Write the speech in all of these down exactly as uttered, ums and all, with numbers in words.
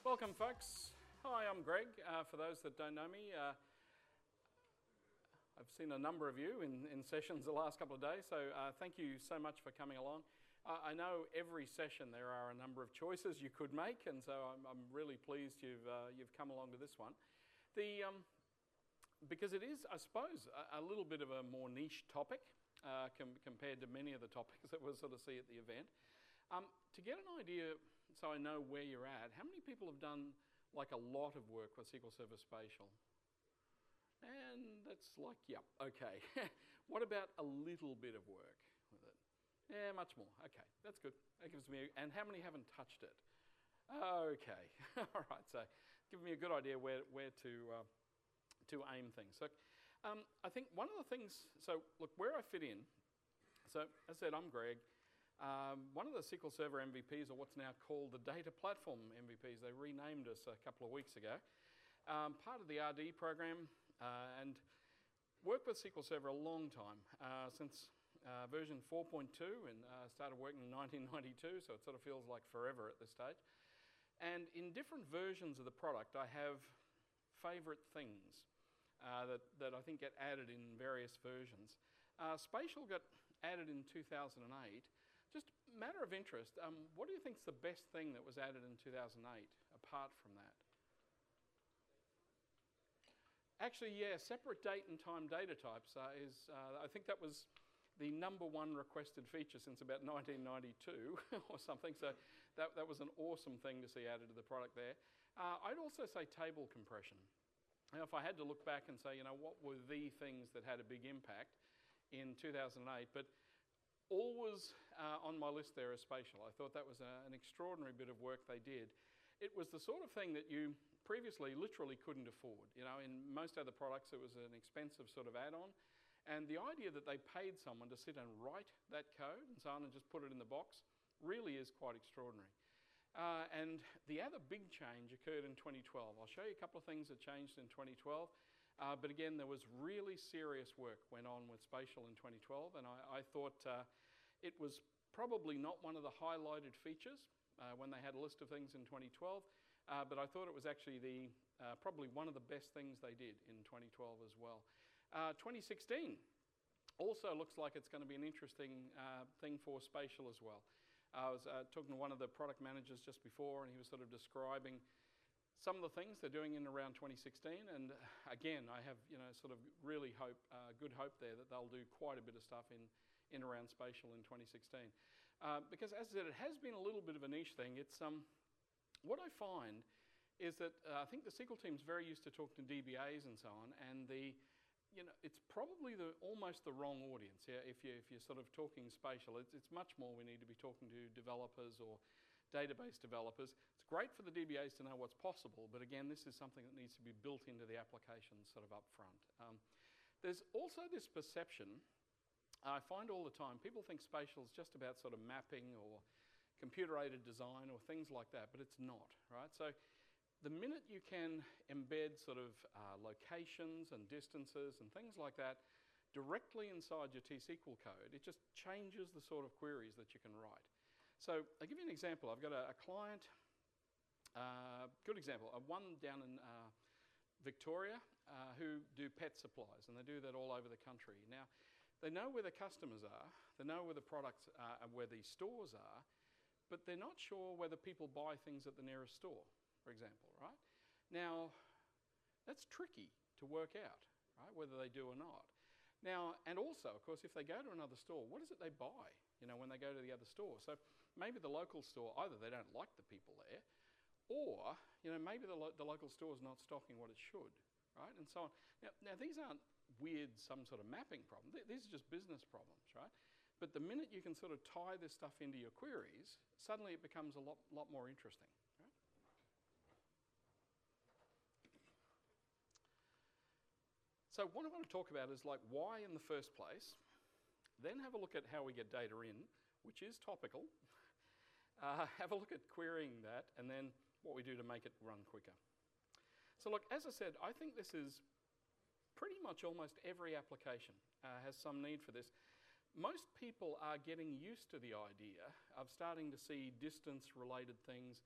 Welcome, folks. Hi, I'm Greg. Uh, for those that don't know me, uh, I've seen a number of you in, in sessions the last couple of days, so uh, thank you so much for coming along. Uh, I know every session there are a number of choices you could make, and so I'm, I'm really pleased you've uh, you've come along to this one. The um, because it is, I suppose, a, a little bit of a more niche topic uh, com- compared to many of the topics that we'll sort of see at the event. Um, to get an idea, so I know where you're at, how many people have done like a lot of work with S Q L Server Spatial? And that's like, yep, okay. What about a little bit of work with it? Yeah, much more. Okay, that's good. That gives me, a, and how many haven't touched it? Okay, all right. So, give me a good idea where where to uh, to aim things. So, um, I think one of the things. So, look where I fit in. So, as I said, I'm Greg. Um, one of the S Q L Server M V Ps, or what's now called the Data Platform M V Ps, they renamed us a couple of weeks ago. Um, part of the R D program, uh, and worked with S Q L Server a long time, uh, since uh, version four point two, and uh, started working in nineteen ninety-two, so it sort of feels like forever at this stage. And in different versions of the product, I have favourite things uh, that, that I think get added in various versions. Uh, Spatial got added in two thousand eight. Just a matter of interest, um, what do you think is the best thing that was added in two thousand eight, apart from that? Actually, yeah, separate date and time data types uh, is, uh, I think that was the number one requested feature since about nineteen ninety-two or something, so that, that was an awesome thing to see added to the product there. Uh, I'd also say table compression. Now, if I had to look back and say, you know, what were the things that had a big impact in two thousand eight, but always uh, on my list there is Spatial. I thought that was a, an extraordinary bit of work they did. It was the sort of thing that you previously literally couldn't afford. You know, in most other products it was an expensive sort of add-on, and the idea that they paid someone to sit and write that code and so on and just put it in the box really is quite extraordinary. Uh, and the other big change occurred in twenty twelve. I'll show you a couple of things that changed in twenty twelve. Uh, but again, there was really serious work went on with Spatial in twenty twelve, and I, I thought uh, it was probably not one of the highlighted features uh, when they had a list of things in twenty twelve, uh, but I thought it was actually the uh, probably one of the best things they did in twenty twelve as well. Uh, twenty sixteen also looks like it's going to be an interesting uh, thing for Spatial as well. I was uh, talking to one of the product managers just before, and he was sort of describing some of the things they're doing in around twenty sixteen, and again, I have, you know, sort of really hope, uh, good hope there that they'll do quite a bit of stuff in, in around Spatial in twenty sixteen. Uh, because as I said, it has been a little bit of a niche thing. It's um, what I find is that uh, I think the S Q L team's very used to talking to D B As and so on, and the, you know, it's probably the almost the wrong audience. Yeah, if you if you're sort of talking Spatial, it's it's much more we need to be talking to developers or database developers. It's great for the D B As to know what's possible, but again, this is something that needs to be built into the application sort of up front. Um, there's also this perception, I find all the time, people think Spatial is just about sort of mapping or computer-aided design or things like that, but it's not, right? So the minute you can embed sort of uh, locations and distances and things like that directly inside your T S Q L code, it just changes the sort of queries that you can write. So I'll give you an example. I've got a, a client, uh, good example, uh, one down in uh, Victoria uh, who do pet supplies, and they do that all over the country. Now, they know where the customers are, they know where the products are, and where the stores are, but they're not sure whether people buy things at the nearest store, for example, right? Now, that's tricky to work out, right, whether they do or not. Now, and also, of course, if they go to another store, what is it they buy, you know, when they go to the other store? So maybe the local store, either they don't like the people there, or, you know, maybe the, lo- the local store is not stocking what it should, right, and so on. Now, now, these aren't weird, some sort of mapping problem. Th- these are just business problems, right? But the minute you can sort of tie this stuff into your queries, suddenly it becomes a lot, lot more interesting, right? So what I want to talk about is like why in the first place, then have a look at how we get data in, which is topical, uh, have a look at querying that, and then what we do to make it run quicker. So look, as I said, I think this is pretty much almost every application uh, has some need for this. Most people are getting used to the idea of starting to see distance-related things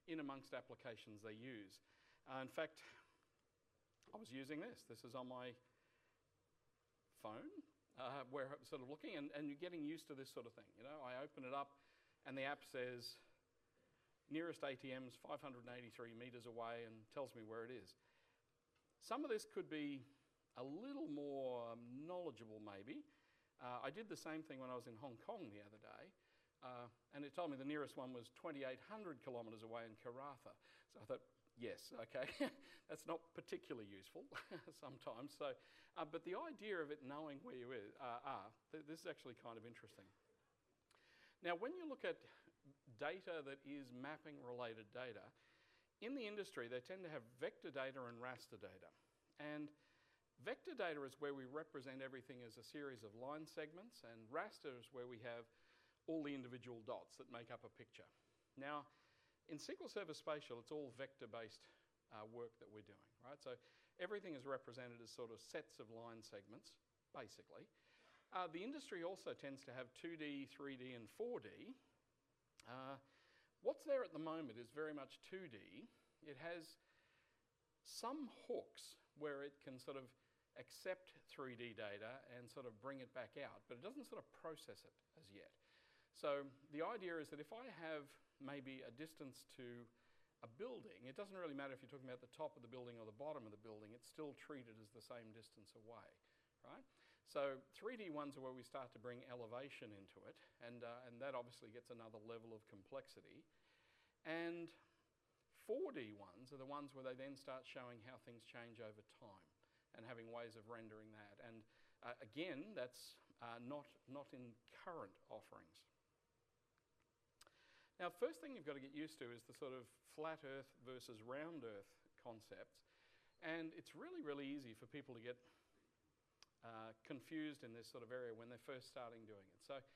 in amongst applications they use. Uh, in fact, I was using this. This is on my phone, uh, where I'm sort of looking, and, and you're getting used to this sort of thing. You know, I open it up, and the app says, nearest A T M's five hundred eighty-three metres away, and tells me where it is. Some of this could be a little more um, knowledgeable, maybe. Uh, I did the same thing when I was in Hong Kong the other day, uh, and it told me the nearest one was twenty-eight hundred kilometres away in Karratha. So I thought, yes, okay, that's not particularly useful sometimes. So, uh, but the idea of it knowing where you is, uh, are, th this is actually kind of interesting. Now, when you look at data that is mapping-related data, in the industry they tend to have vector data and raster data. And vector data is where we represent everything as a series of line segments, and raster is where we have all the individual dots that make up a picture. Now, in S Q L Server Spatial, it's all vector-based uh, work that we're doing, right? So everything is represented as sort of sets of line segments, basically. Uh, the industry also tends to have two D, three D, and four D. Uh, what's there at the moment is very much two D. It has some hooks where it can sort of accept three D data and sort of bring it back out, but it doesn't sort of process it as yet. So the idea is that if I have maybe a distance to a building, it doesn't really matter if you're talking about the top of the building or the bottom of the building, it's still treated as the same distance away, right? So three D ones are where we start to bring elevation into it, and, uh, and that obviously gets another level of complexity. And four D ones are the ones where they then start showing how things change over time and having ways of rendering that. And uh, again, that's uh, not, not in current offerings. Now, first thing you've got to get used to is the sort of flat Earth versus round Earth concepts. And it's really, really easy for people to get uh, confused in this sort of area when they're first starting doing it. So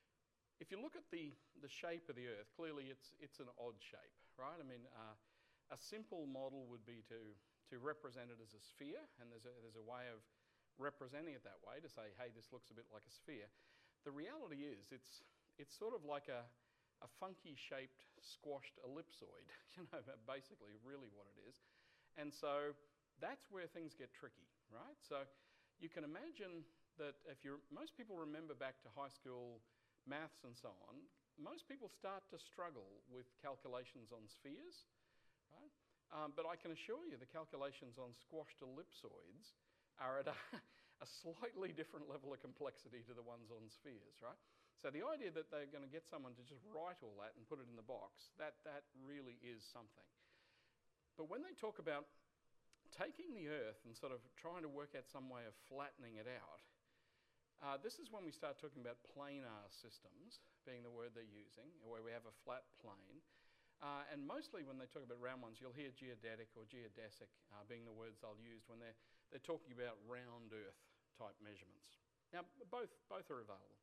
if you look at the, the shape of the Earth, clearly it's, it's an odd shape, right? I mean, uh, a simple model would be to, to represent it as a sphere, and there's a, there's a way of representing it that way to say, hey, this looks a bit like a sphere. The reality is it's, it's sort of like a a funky shaped squashed ellipsoid, you know, basically really what it is. And so that's where things get tricky, right? So you can imagine that if you're, most people remember back to high school maths and so on, most people start to struggle with calculations on spheres, right? Um, but I can assure you the calculations on squashed ellipsoids are at a, a slightly different level of complexity to the ones on spheres, right? So the idea that they're going to get someone to just write all that and put it in the box, that, that really is something. But when they talk about taking the Earth and sort of trying to work out some way of flattening it out, uh, this is when we start talking about planar systems, being the word they're using, where we have a flat plane. Uh, and mostly when they talk about round ones, you'll hear geodetic or geodesic uh, being the words they'll use when they're, they're talking about round Earth type measurements. Now, both, both are available.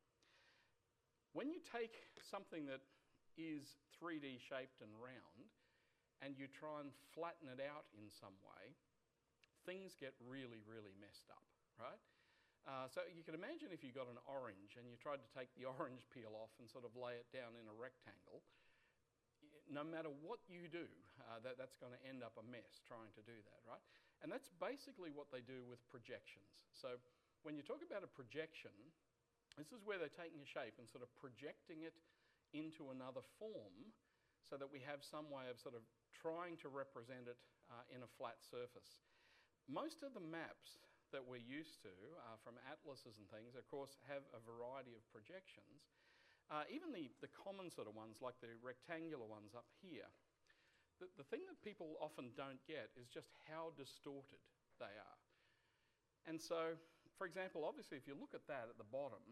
When you take something that is three D shaped and round and you try and flatten it out in some way, things get really, really messed up, right? Uh, so you can imagine if you got an orange and you tried to take the orange peel off and sort of lay it down in a rectangle, no matter what you do, uh, that, that's going to end up a mess trying to do that, right? And that's basically what they do with projections. So when you talk about a projection, this is where they're taking a shape and sort of projecting it into another form so that we have some way of sort of trying to represent it uh, in a flat surface. Most of the maps that we're used to uh, from atlases and things, of course, have a variety of projections. Uh, even the, the common sort of ones, like the rectangular ones up here, the, the thing that people often don't get is just how distorted they are. And so, for example, obviously if you look at that at the bottom,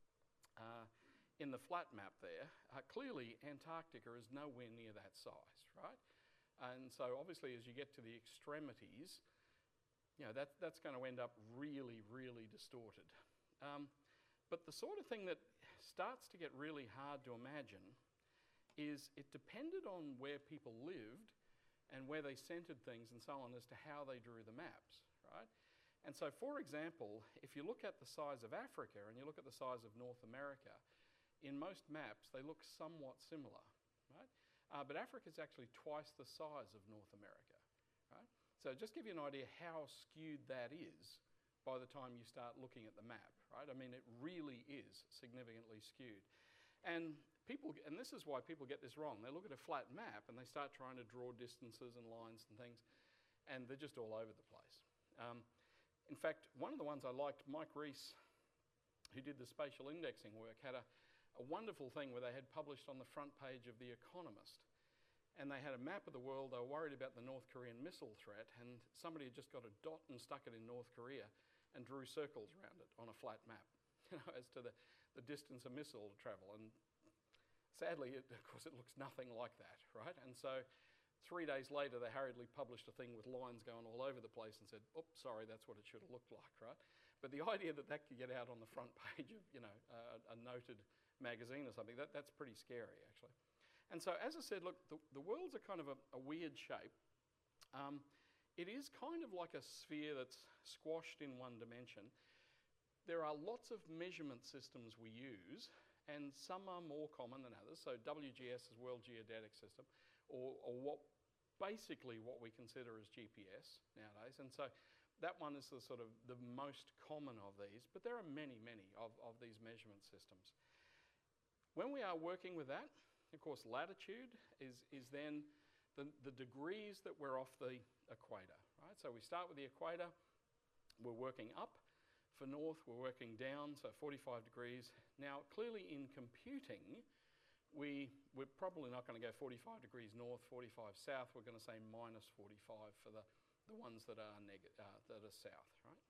uh, in the flat map there, uh, clearly Antarctica is nowhere near that size, right? And so obviously as you get to the extremities, you know, that, that's going to end up really, really distorted. Um, but the sort of thing that starts to get really hard to imagine is it depended on where people lived and where they centered things and so on as to how they drew the maps, right? And so, for example, if you look at the size of Africa and you look at the size of North America, in most maps they look somewhat similar, right? uh, but Africa is actually twice the size of North America, right? So just give you an idea how skewed that is by the time you start looking at the map, right? I mean, it really is significantly skewed. And people, and this is why people get this wrong. They look at a flat map and they start trying to draw distances and lines and things, and they're just all over the place. Um, in fact, one of the ones I liked, Mike Rees, who did the spatial indexing work, had a, a wonderful thing where they had published on the front page of The Economist. And they had a map of the world. They were worried about the North Korean missile threat, and somebody had just got a dot and stuck it in North Korea and drew circles around it on a flat map, you know, as to the, the distance a missile will travel. And sadly, it, of course, it looks nothing like that, right? And so three days later, they hurriedly published a thing with lines going all over the place and said, oops, sorry, that's what it should have looked like, right? But the idea that that could get out on the front page of, you know, a, a noted magazine or something, that, that's pretty scary, actually. And so, as I said, look, the, the world's a kind of a, a weird shape. Um, it is kind of like a sphere that's squashed in one dimension. There are lots of measurement systems we use, and some are more common than others. So W G S is World Geodetic System, or, or what basically what we consider as G P S nowadays. And so that one is the sort of the most common of these, but there are many, many of, of these measurement systems. When we are working with that, of course, latitude is, is then the, the degrees that we're off the equator, right? So we start with the equator, we're working up. For north, we're working down, so forty-five degrees. Now, clearly in computing, we, we're probably not going to go forty-five degrees north, forty-five south. We're going to say minus forty-five for the, the ones that are, neg- uh, that are south, right?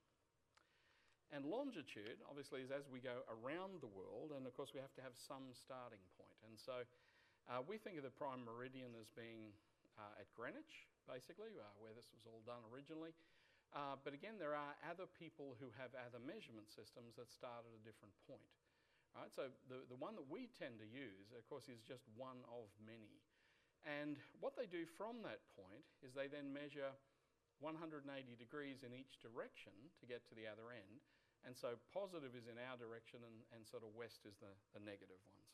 And longitude, obviously, is as we go around the world, and of course we have to have some starting point. And so uh, we think of the prime meridian as being uh, at Greenwich, basically, uh, where this was all done originally. Uh, but again, there are other people who have other measurement systems that start at a different point. Right? So the, the one that we tend to use, of course, is just one of many. And what they do from that point is they then measure one hundred eighty degrees in each direction to get to the other end. And so positive is in our direction, and, and sort of west is the, the negative ones.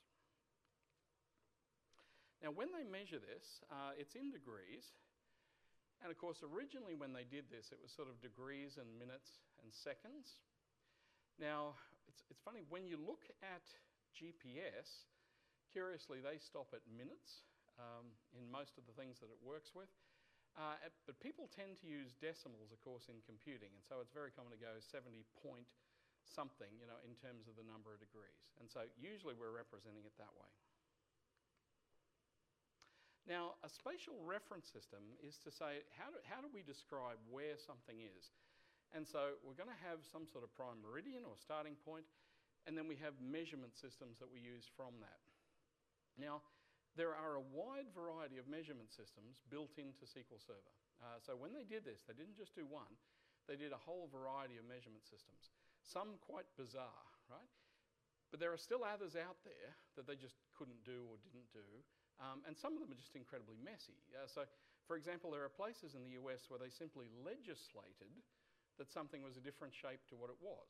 Now, when they measure this, uh, it's in degrees. And of course, originally when they did this, it was sort of degrees and minutes and seconds. Now, it's, it's funny, when you look at G P S, curiously, they stop at minutes um, in most of the things that it works with. Uh, but people tend to use decimals, of course, in computing. And so it's very common to go seventy point something, you know, in terms of the number of degrees. And so usually we're representing it that way. Now, a spatial reference system is to say, how do, how do we describe where something is? And so we're going to have some sort of prime meridian or starting point, and then we have measurement systems that we use from that. Now, there are a wide variety of measurement systems built into S Q L Server. Uh, so when they did this, they didn't just do one, they did a whole variety of measurement systems, some quite bizarre, right? But there are still others out there that they just couldn't do or didn't do. Um, and some of them are just incredibly messy. Uh, so, for example, there are places in the U S where they simply legislated that something was a different shape to what it was.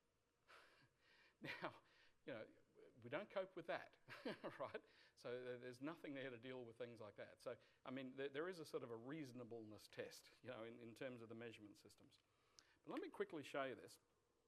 Now, you know, we don't cope with that, right? So uh, there's nothing there to deal with things like that. So, I mean, th there is a sort of a reasonableness test, you know, in, in terms of the measurement systems. But let me quickly show you this.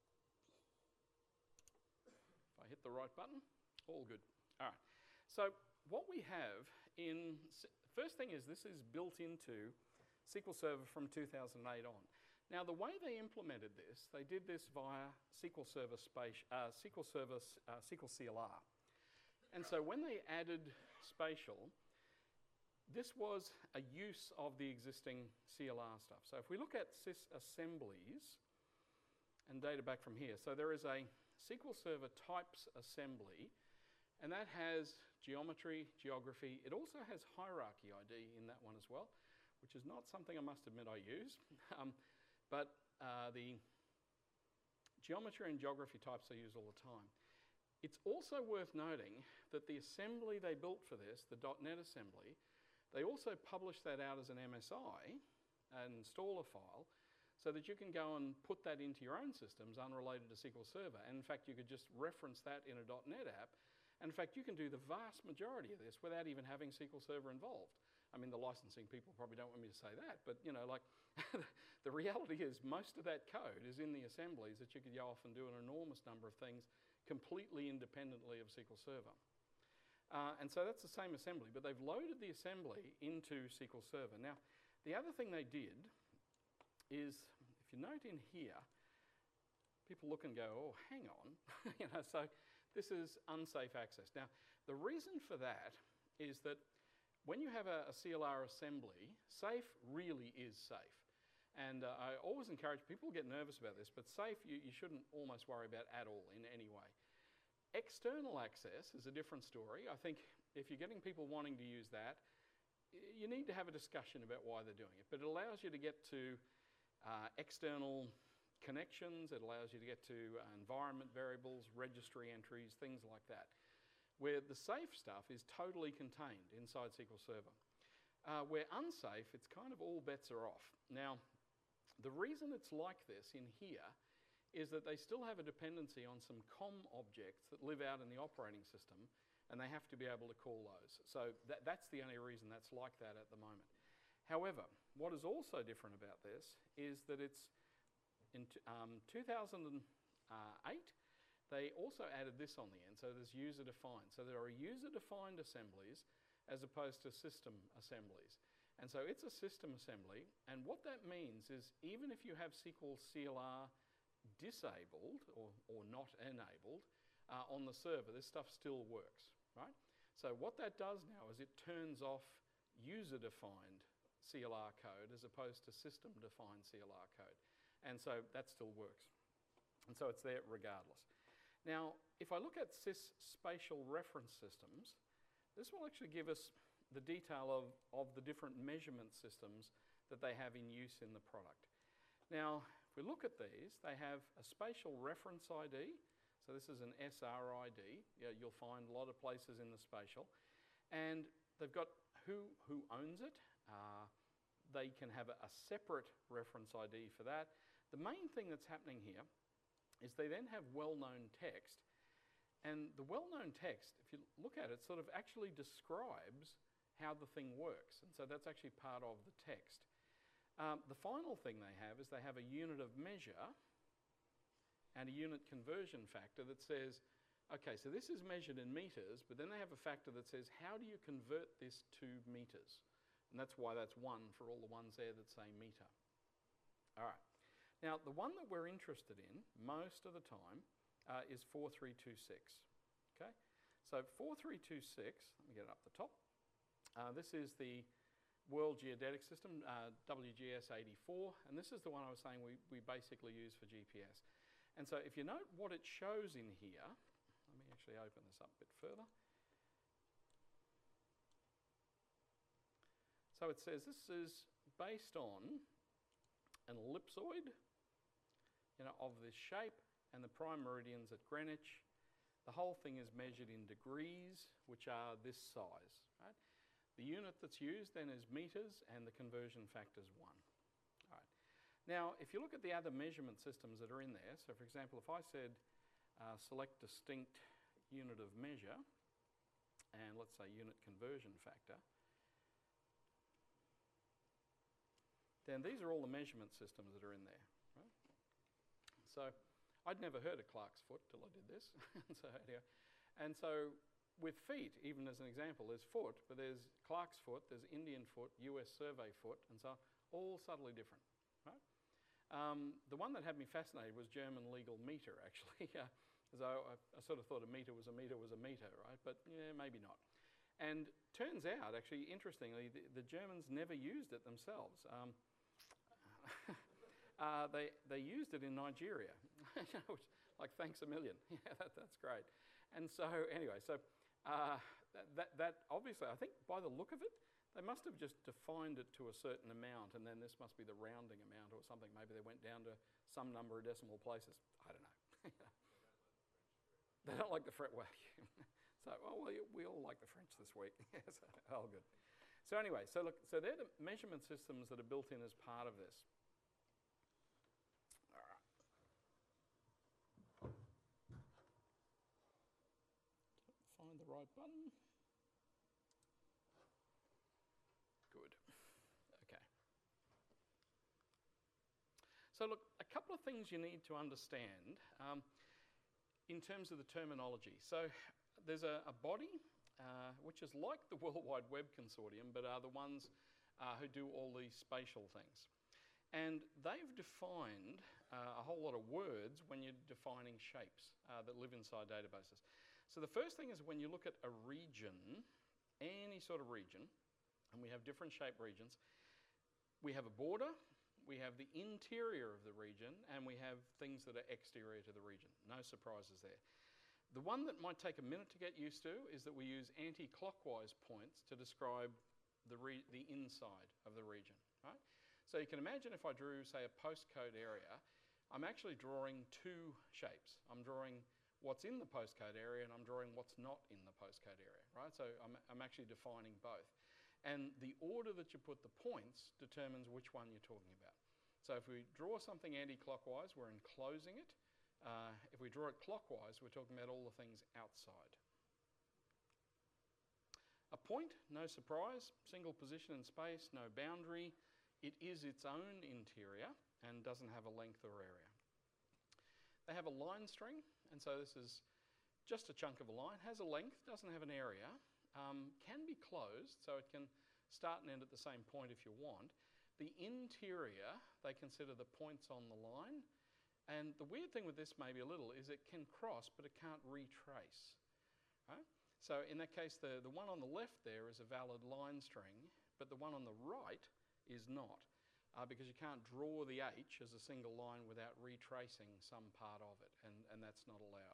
If I hit the right button, all good. All right. So what we have in, first thing is this is built into S Q L Server from two thousand eight on. Now the way they implemented this, they did this via S Q L Server, space, uh, S Q L Server uh, S Q L C L R. And so when they added spatial, this was a use of the existing C L R stuff. So if we look at sysassemblies and data back from here, so there is a S Q L Server types assembly, and that has geometry, geography. It also has hierarchy I D in that one as well, which is not something I must admit I use. um, but uh, the geometry and geography types I use all the time. It's also worth noting that the assembly they built for this, the .NET assembly, they also published that out as an M S I, an installer file, so that you can go and put that into your own systems unrelated to S Q L Server. And in fact, you could just reference that in a .NET app, And in fact, you can do the vast majority of this without even having S Q L Server involved. I mean, the licensing people probably don't want me to say that, but you know, like the reality is most of that code is in the assemblies that you could go off and do an enormous number of things completely independently of S Q L Server. Uh, and so that's the same assembly, but they've loaded the assembly into S Q L Server. Now, the other thing they did is, if you note in here, people look and go, oh, hang on. you know, so this is unsafe access. Now, the reason for that is that when you have a, a C L R assembly, safe really is safe. And uh, I always encourage people to get nervous about this, but safe you, you shouldn't almost worry about at all in any way. External access is a different story. I think if you're getting people wanting to use that, you need to have a discussion about why they're doing it. But it allows you to get to uh, external connections, it allows you to get to uh, environment variables, registry entries, things like that, where the safe stuff is totally contained inside S Q L Server. Uh, where unsafe, it's kind of all bets are off. Now, the reason it's like this in here is that they still have a dependency on some C O M objects that live out in the operating system, and they have to be able to call those. So that, that's the only reason that's like that at the moment. However, what is also different about this is that it's in um, two thousand eight, they also added this on the end, so there's user-defined. So there are user-defined assemblies as opposed to system assemblies. And so it's a system assembly, and what that means is even if you have S Q L C L R disabled or, or not enabled uh, on the server, this stuff still works, right? So what that does now is it turns off user-defined C L R code as opposed to system-defined C L R code. And so that still works. And so it's there regardless. Now, if I look at sys spatial reference systems, this will actually give us the detail of, of the different measurement systems that they have in use in the product. Now, if we look at these, they have a spatial reference I D. So this is an S R I D. Yeah, you'll find a lot of places in the spatial. And they've got who, who owns it. Uh, they can have a, a separate reference I D for that. The main thing that's happening here is they then have well-known text. And the well-known text, if you look at it, sort of actually describes how the thing works. And so that's actually part of the text. Um, the final thing they have is they have a unit of measure and a unit conversion factor that says, okay, so this is measured in meters, but then they have a factor that says, how do you convert this to meters? And that's why that's one for all the ones there that say meter. All right. Now, the one that we're interested in most of the time uh, is four three two six. Okay? So four three two six, let me get it up the top. Uh, this is the World Geodetic System, uh, W G S eighty-four, and this is the one I was saying we, we basically use for G P S. And so if you note what it shows in here, let me actually open this up a bit further. So it says this is based on an ellipsoid, you know, of this shape, and the prime meridians at Greenwich. The whole thing is measured in degrees, which are this size, right? The unit that's used then is meters, and the conversion factor is one. All right. Now, if you look at the other measurement systems that are in there, so for example, if I said uh, select distinct unit of measure, and let's say unit conversion factor, then these are all the measurement systems that are in there, right? So I'd never heard of Clark's foot till I did this. so, anyway. And so with feet, even as an example, there's foot, but there's Clark's foot, there's Indian foot, U S survey foot, and so on, all subtly different, right? Um, the one that had me fascinated was German legal meter, actually. uh, so I, I sort of thought a meter was a meter was a meter, right? But yeah, maybe not. And turns out, actually, interestingly, the, the Germans never used it themselves. Um, uh, they, they used it in Nigeria, which, like, thanks a million. Yeah, that, that's great. And so, anyway, so uh, that, that, that obviously, I think by the look of it, they must have just defined it to a certain amount, and then this must be the rounding amount or something. Maybe they went down to some number of decimal places. I don't know. They don't like the French. Well, so, well, we, we all like the French this week. Yes, all good. So anyway, so look, so they're the measurement systems that are built in as part of this. All right. Find right button. Good. Okay. So look, a couple of things you need to understand um, in terms of the terminology. So there's a, a body uh, which is like the World Wide Web Consortium, but are the ones uh, who do all these spatial things. And they've defined uh, a whole lot of words when you're defining shapes uh, that live inside databases. So the first thing is when you look at a region, any sort of region, and we have different shape regions, we have a border, we have the interior of the region, and we have things that are exterior to the region. No surprises there. The one that might take a minute to get used to is that we use anti-clockwise points to describe the, re the inside of the region, right? So you can imagine if I drew, say, a postcode area, I'm actually drawing two shapes. I'm drawing what's in the postcode area and I'm drawing what's not in the postcode area, right? So I'm, I'm actually defining both. And the order that you put the points determines which one you're talking about. So if we draw something anti-clockwise, we're enclosing it. Uh, if we draw it clockwise, we're talking about all the things outside. A point, no surprise, single position in space, no boundary. It is its own interior and doesn't have a length or area. They have a line string, and so this is just a chunk of a line, has a length, doesn't have an area, um, can be closed, so it can start and end at the same point if you want. The interior, they consider the points on the line, and the weird thing with this maybe a little is it can cross, but it can't retrace. Right? So in that case, the, the one on the left there is a valid line string, but the one on the right is not, uh, because you can't draw the H as a single line without retracing some part of it, and, and that's not allowed.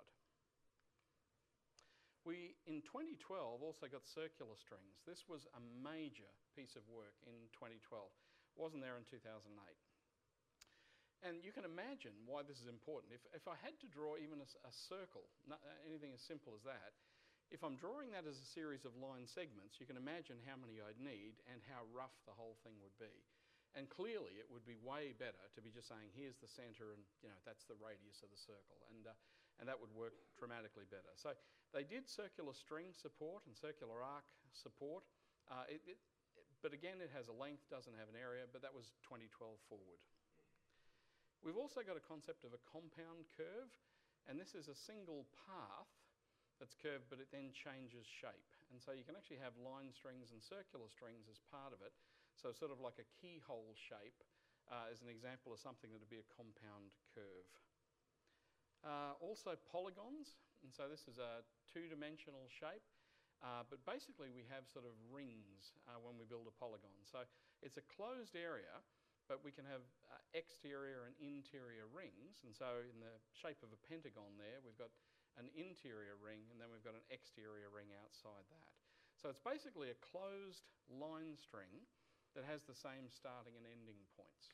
We, in twenty twelve, also got circular strings. This was a major piece of work in twenty twelve. It wasn't there in two thousand eight. And you can imagine why this is important. If, if I had to draw even a, a circle, not, uh, anything as simple as that, if I'm drawing that as a series of line segments, you can imagine how many I'd need and how rough the whole thing would be. And clearly it would be way better to be just saying, here's the center and you know that's the radius of the circle. And, uh, and that would work dramatically better. So they did circular string support and circular arc support. Uh, it, it, but again, it has a length, doesn't have an area, but that was twenty twelve forward. We've also got a concept of a compound curve, and this is a single path that's curved, but it then changes shape. And so you can actually have line strings and circular strings as part of it. So sort of like a keyhole shape uh, is an example of something that would be a compound curve. Uh, also polygons, and so this is a two-dimensional shape, uh, but basically we have sort of rings uh, when we build a polygon. So it's a closed area, but we can have uh, exterior and interior rings, and so in the shape of a pentagon there, we've got an interior ring, and then we've got an exterior ring outside that. So it's basically a closed line string that has the same starting and ending points.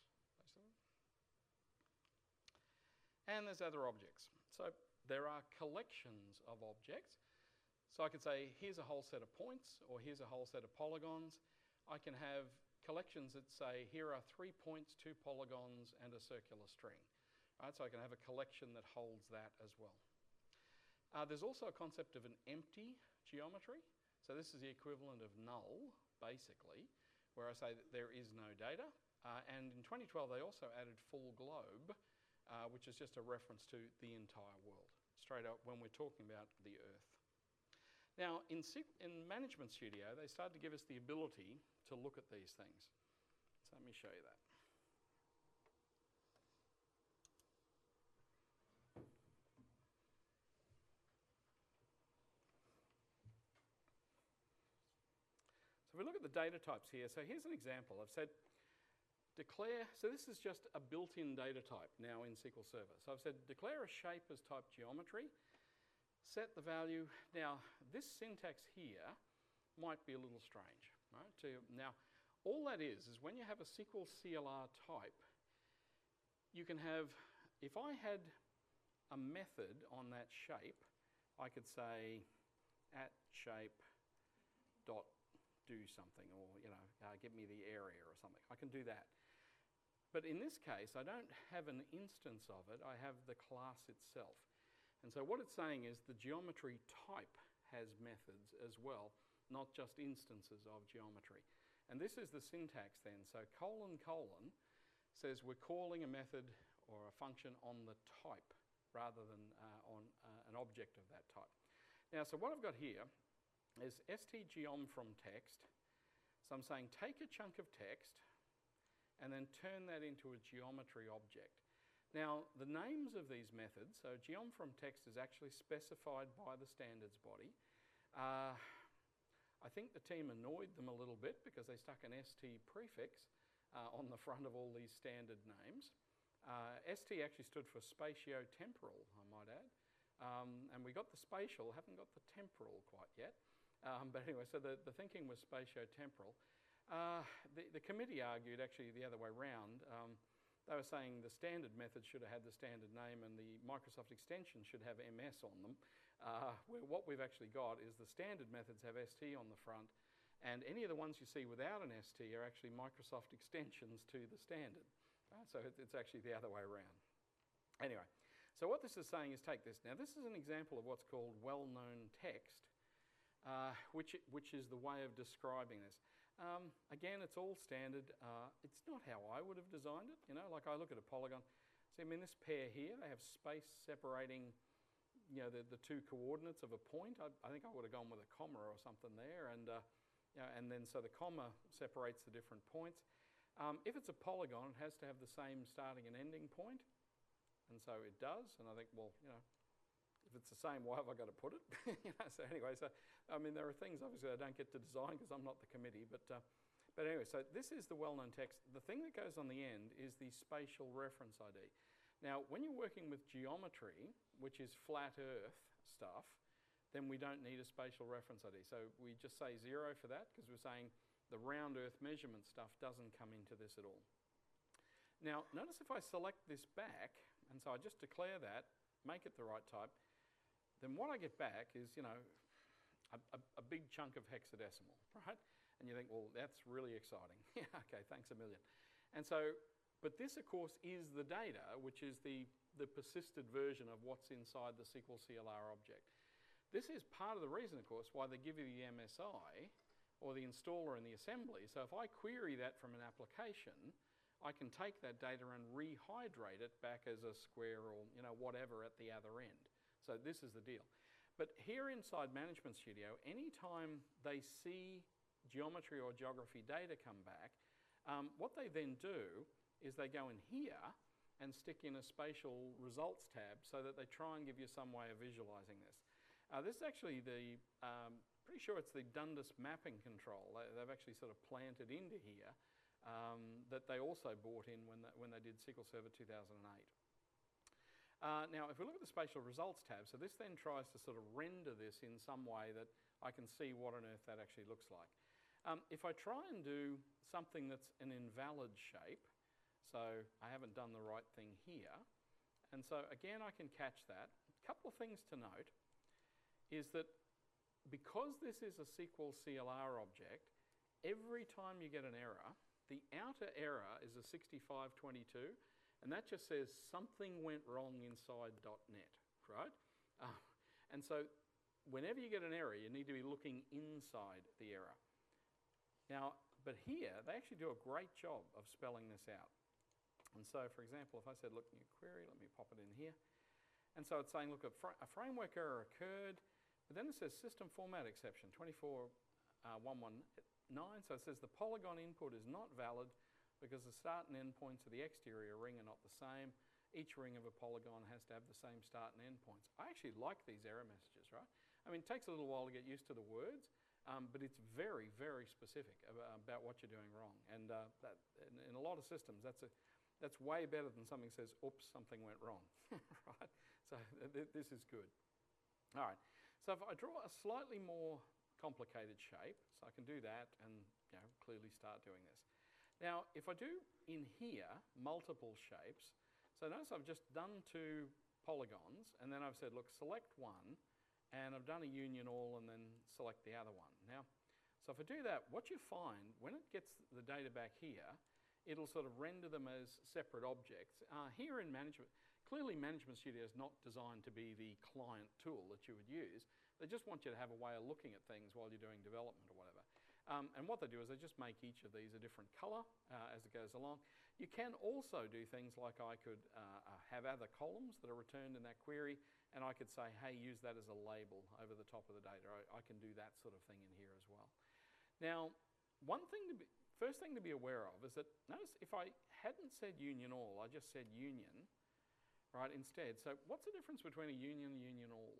And there's other objects. So there are collections of objects. So I could say, here's a whole set of points, or here's a whole set of polygons. I can have collections that say, here are three points, two polygons, and a circular string. Right? So I can have a collection that holds that as well. Uh, there's also a concept of an empty geometry. So this is the equivalent of null, basically, where I say that there is no data. Uh, and in twenty twelve, they also added full globe, uh, which is just a reference to the entire world, straight up when we're talking about the Earth. Now, in, in Management Studio, they started to give us the ability to look at these things. So let me show you that. So if we look at the data types here, so here's an example. I've said declare, so this is just a built-in data type now in S Q L Server. So I've said declare a shape as type geometry, set the value. Now, this syntax here might be a little strange, right? To, now, all that is, is when you have a S Q L C L R type, you can have, if I had a method on that shape, I could say at shape dot do something, or you know, uh, give me the area or something. I can do that. But in this case, I don't have an instance of it, I have the class itself. And so what it's saying is the geometry type has methods as well, not just instances of geometry. And this is the syntax then. So colon colon says we're calling a method or a function on the type rather than uh, on uh, an object of that type. Now, so what I've got here is stgeom from text. So I'm saying take a chunk of text and then turn that into a geometry object. Now, the names of these methods, so geom from text is actually specified by the standards body. Uh, I think the team annoyed them a little bit because they stuck an st prefix uh, on the front of all these standard names. Uh, st actually stood for spatiotemporal, I might add. Um, and we got the spatial, haven't got the temporal quite yet. Um, but anyway, so the, the thinking was spatiotemporal. Uh, the, the committee argued actually the other way round. Um, They were saying the standard method should have had the standard name and the Microsoft extension should have M S on them, uh, where what we've actually got is the standard methods have S T on the front, and any of the ones you see without an S T are actually Microsoft extensions to the standard. Uh, so it, it's actually the other way around. Anyway, so what this is saying is take this. Now, this is an example of what's called well-known text, uh, which, which is the way of describing this. Um, again, it's all standard. Uh, it's not how I would have designed it. You know, like I look at a polygon. See, I mean, this pair here, they have space separating, you know, the, the two coordinates of a point. I, I think I would have gone with a comma or something there, and uh, you know, and then so the comma separates the different points. Um, if it's a polygon, it has to have the same starting and ending point, and so it does. And I think, well, you know, if it's the same, why have I got to put it? You know, so anyway, so I mean, there are things obviously I don't get to design because I'm not the committee, but uh, but anyway, so this is the well-known text. The thing that goes on the end is the spatial reference I D. Now, when you're working with geometry, which is flat Earth stuff, then we don't need a spatial reference I D. So we just say zero for that because we're saying the round Earth measurement stuff doesn't come into this at all. Now, notice if I select this back, and so I just declare that, make it the right type, then what I get back is, you know, a, a, a big chunk of hexadecimal, right? And you think, well, that's really exciting. Yeah, okay, thanks a million. And so, but this, of course, is the data, which is the, the persisted version of what's inside the S Q L C L R object. This is part of the reason, of course, why they give you the M S I or the installer and the assembly. So if I query that from an application, I can take that data and rehydrate it back as a square or, you know, whatever at the other end. So this is the deal. But here inside Management Studio, anytime they see geometry or geography data come back, um, what they then do is they go in here and stick in a spatial results tab so that they try and give you some way of visualizing this. Uh, this is actually the, um, pretty sure it's the Dundas mapping control. They, they've actually sort of planted into here um, that they also brought in when, that, when they did S Q L Server two thousand eight. Uh, now, if we look at the Spatial Results tab, so this then tries to sort of render this in some way that I can see what on earth that actually looks like. Um, if I try and do something that's an invalid shape, so I haven't done the right thing here, and so again I can catch that. A couple of things to note is that because this is a S Q L C L R object, every time you get an error, the outer error is a sixty-five twenty-two, and that just says something went wrong inside .NET, right? Uh, and so whenever you get an error, you need to be looking inside the error. Now, but here, they actually do a great job of spelling this out. And so, for example, if I said, look, new query, let me pop it in here. And so it's saying, look, a, fr a framework error occurred, but then it says system format exception, twenty-four one one nine. So it says the polygon input is not valid because the start and end points of the exterior ring are not the same. Each ring of a polygon has to have the same start and end points. I actually like these error messages, right? I mean, it takes a little while to get used to the words, um, but it's very, very specific about, about what you're doing wrong. And uh, that, in, in a lot of systems, that's, a, that's way better than something that says, oops, something went wrong, right? So th this is good. All right, so if I draw a slightly more complicated shape, so I can do that and, you know, clearly start doing this. Now, if I do in here multiple shapes, so notice I've just done two polygons, and then I've said, look, select one, and I've done a union all, and then select the other one. Now, so if I do that, what you find, when it gets the data back here, it'll sort of render them as separate objects. Uh, here in Management, clearly Management Studio is not designed to be the client tool that you would use. They just want you to have a way of looking at things while you're doing development or whatever. Um, and what they do is they just make each of these a different colour uh, as it goes along. You can also do things like I could uh, have other columns that are returned in that query, and I could say, hey, use that as a label over the top of the data. I, I can do that sort of thing in here as well. Now, one thing to be, first thing to be aware of is that, notice if I hadn't said union all, I just said union, right, instead. So what's the difference between a union and union all?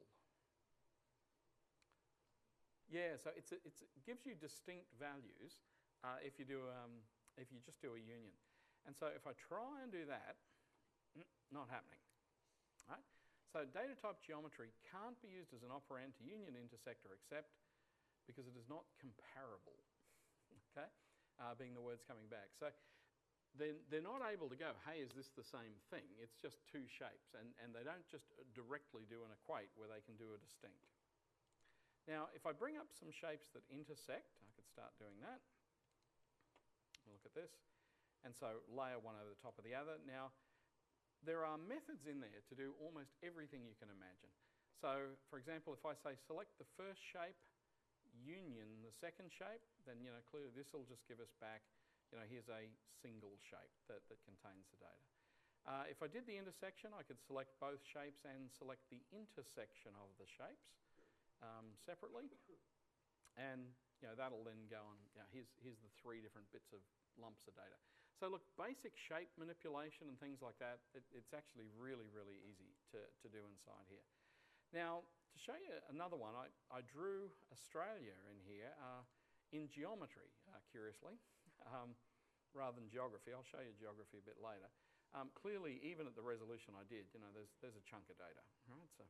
Yeah, so it's a, it's, it gives you distinct values uh, if you do um, if you just do a union. And so if I try and do that, not happening. Right? So data type geometry can't be used as an operand to union intersector except because it is not comparable. Okay, uh, being the words coming back. So then they're not able to go, hey, is this the same thing? It's just two shapes, and and they don't just directly do an equate where they can do a distinct. Now, if I bring up some shapes that intersect, I could start doing that. Look at this. And so layer one over the top of the other. Now, there are methods in there to do almost everything you can imagine. So, for example, if I say select the first shape, union the second shape, then, you know, clearly this will just give us back, you know, here's a single shape that, that contains the data. Uh, if I did the intersection, I could select both shapes and select the intersection of the shapes. Um, separately, and you know that'll then go on. You know, here's here's the three different bits of lumps of data. So look, basic shape manipulation and things like that. It, it's actually really really easy to to do inside here. Now to show you another one, I I drew Australia in here uh, in geometry. Uh, curiously, um, rather than geography. I'll show you geography a bit later. Um, clearly, even at the resolution I did, you know, there's there's a chunk of data. Right. So,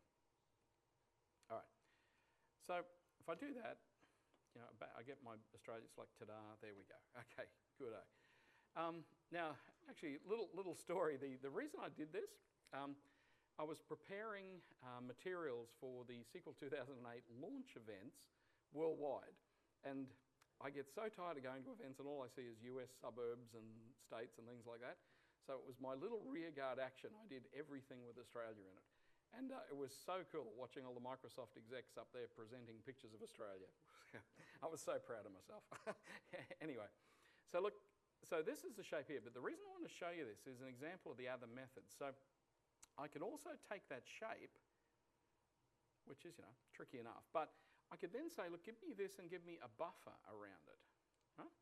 all right. So if I do that, you know, I get my Australia, it's like, ta-da, there we go. Okay, good. Um, now, actually, little little story. The, the reason I did this, um, I was preparing uh, materials for the S Q L two thousand eight launch events worldwide. And I get so tired of going to events and all I see is U S suburbs and states and things like that. So it was my little rearguard action. I did everything with Australia in it. And uh, it was so cool watching all the Microsoft execs up there presenting pictures of Australia. I was so proud of myself. Anyway, so look, so this is the shape here, but the reason I want to show you this is an example of the other methods. So I could also take that shape, which is, you know, tricky enough, but I could then say, look, give me this and give me a buffer around it. Right?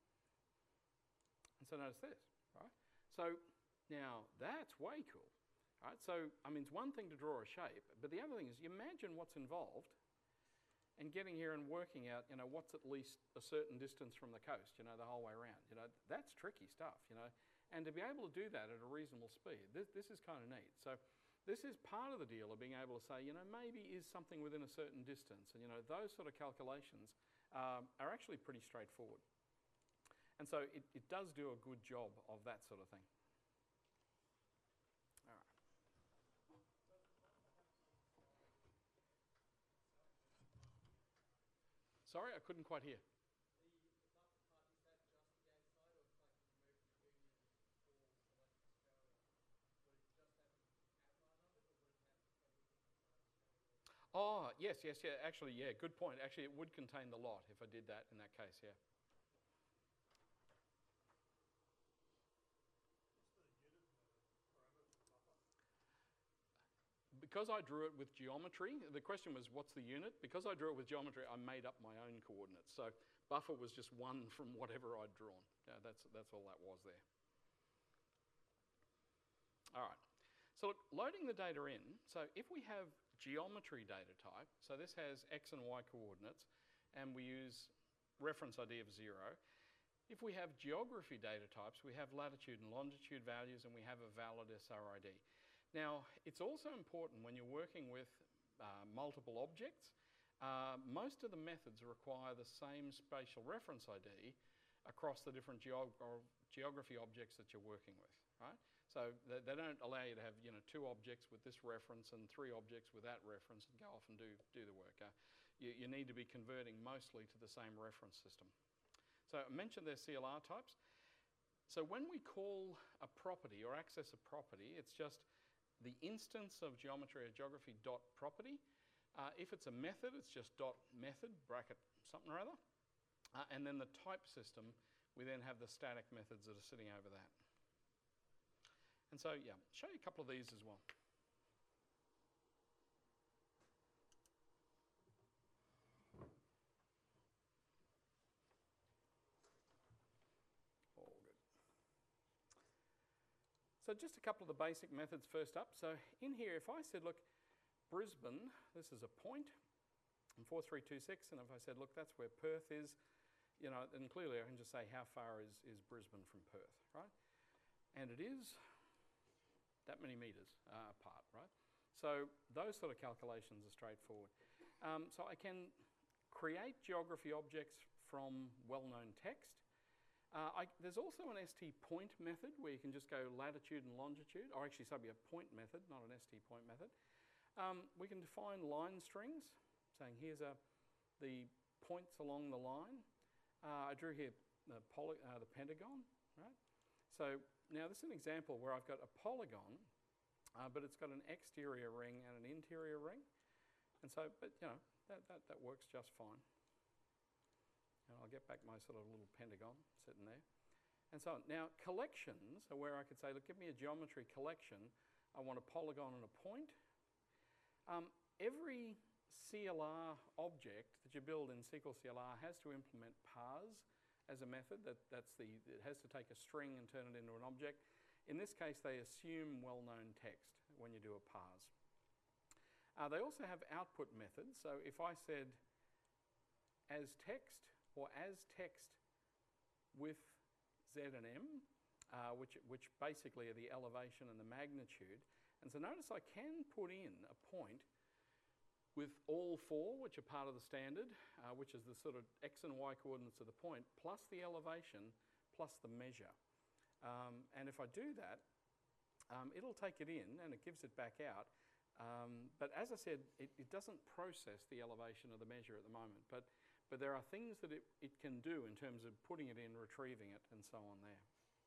And so notice this, right? So now that's way cool. Right, so, I mean, it's one thing to draw a shape, but the other thing is you imagine what's involved in getting here and working out, you know, what's at least a certain distance from the coast, you know, the whole way around. You know, that's tricky stuff, you know. And to be able to do that at a reasonable speed, this, this is kind of neat. So this is part of the deal of being able to say, you know, maybe is something within a certain distance. And, you know, those sort of calculations um, are actually pretty straightforward. And so it, it does do a good job of that sort of thing. Sorry, I couldn't quite hear. The, the buffer part, is that just the outside, or it's like if you move the union or select Australia, would it just have the outline of it, or would it have everything inside Australia? Oh, yes, yes, yeah, actually, yeah, good point. Actually, it would contain the lot if I did that in that case, yeah. Because I drew it with geometry, the question was, what's the unit? Because I drew it with geometry, I made up my own coordinates. So buffer was just one from whatever I'd drawn. Yeah, that's, that's all that was there. All right. So look, loading the data in. So if we have geometry data type, so this has X and Y coordinates, and we use reference I D of zero. If we have geography data types, we have latitude and longitude values, and we have a valid S R I D. Now, it's also important when you're working with uh, multiple objects, uh, most of the methods require the same spatial reference I D across the different geog geography objects that you're working with, right? So they, they don't allow you to have, you know, two objects with this reference and three objects with that reference and go off and do, do the work. Uh, you, you need to be converting mostly to the same reference system. So I mentioned their C L R types. So when we call a property or access a property, it's just the instance of geometry or geography dot property Uh, if it's a method, it's just dot method, bracket something or other. Uh, and then the type system, we then have the static methods that are sitting over that. And so, yeah, show you a couple of these as well. All good. So just a couple of the basic methods first up. So in here, if I said, look, Brisbane, this is a point, and four three two six, and if I said, look, that's where Perth is, you know, and clearly I can just say how far is, is Brisbane from Perth, right? And it is that many metres uh, apart, right? So those sort of calculations are straightforward. Um, so I can create geography objects from well-known text. Uh, I, there's also an S T point method where you can just go latitude and longitude, or actually sorry, a point method, not an S T point method. Um, we can define line strings, saying here's a, the points along the line. Uh, I drew here the, poly, uh, the pentagon, right? So now this is an example where I've got a polygon, uh, but it's got an exterior ring and an interior ring. And so, but you know, that, that, that works just fine. And I'll get back my sort of little pentagon sitting there. And so on. Now collections are where I could say, look, give me a geometry collection. I want a polygon and a point. Um, every C L R object that you build in S Q L C L R has to implement parse as a method. That, that's the, it has to take a string and turn it into an object. In this case, they assume well-known text when you do a parse. Uh, they also have output methods. So if I said as text or as text with Z and M, uh, which, which basically are the elevation and the magnitude. And so notice I can put in a point with all four, which are part of the standard, uh, which is the sort of X and Y coordinates of the point, plus the elevation, plus the measure. Um, and if I do that, um, it'll take it in and it gives it back out. Um, but as I said, it, it doesn't process the elevation of the measure at the moment. But, but there are things that it, it can do in terms of putting it in, retrieving it, and so on there.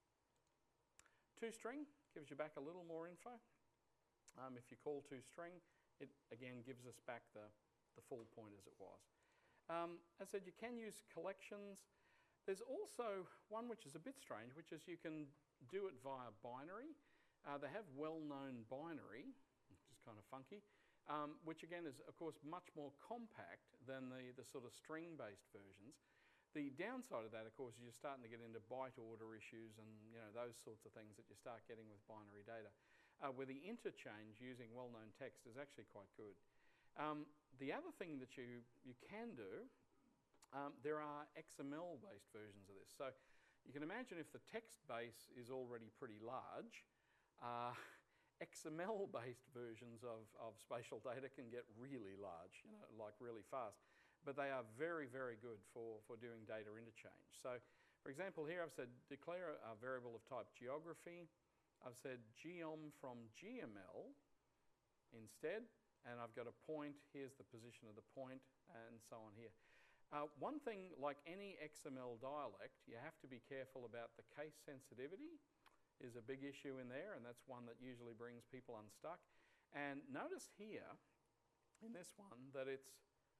ToString gives you back a little more info. Um, if you call ToString, it again gives us back the, the full point as it was. Um, as I said, you can use collections. There's also one which is a bit strange, which is you can do it via binary. Uh, they have well-known binary, which is kind of funky, um, which again is, of course, much more compact than the, the sort of string-based versions. The downside of that, of course, is you're starting to get into byte order issues and you know those sorts of things that you start getting with binary data. Uh, where the interchange using well-known text is actually quite good. Um, the other thing that you, you can do, um, there are X M L-based versions of this. So you can imagine if the text base is already pretty large, uh, X M L-based versions of, of spatial data can get really large, you know, like really fast. But they are very, very good for, for doing data interchange. So for example, here I've said declare a variable of type geography. I've said geom from G M L instead, and I've got a point, here's the position of the point, and so on here. Uh, one thing, like any X M L dialect, you have to be careful about the case sensitivity is a big issue in there, and that's one that usually brings people unstuck. And notice here, in this one, that it's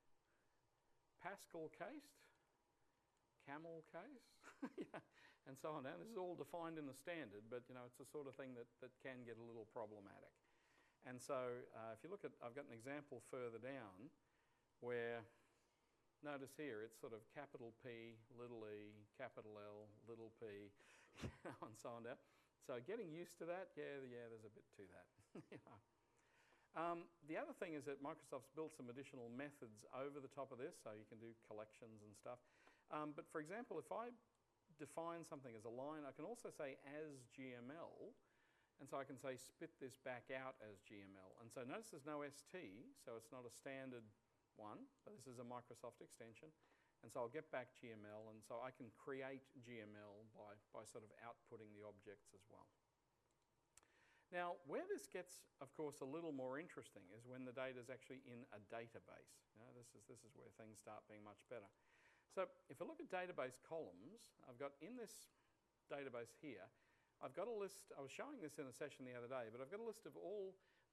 Pascal cased, camel case, yeah, and so on. And this is all defined in the standard, but you know it's the sort of thing that, that can get a little problematic. And so uh, if you look at, I've got an example further down where, notice here, it's sort of capital P, little e, capital L, little p, and so on down. So getting used to that, yeah, yeah, there's a bit to that. you know. Um, the other thing is that Microsoft's built some additional methods over the top of this, so you can do collections and stuff. Um, but for example, if I define something as a line, I can also say as G M L, and so I can say spit this back out as G M L. And so notice there's no S T, so it's not a standard one, but this is a Microsoft extension. And so I'll get back G M L, and so I can create G M L by, by sort of outputting the objects as well. Now, where this gets, of course, a little more interesting is when the data is actually in a database. You know, this is, this is where things start being much better. So if I look at database columns, I've got in this database here, I've got a list, I was showing this in a session the other day, but I've got a list of all, there's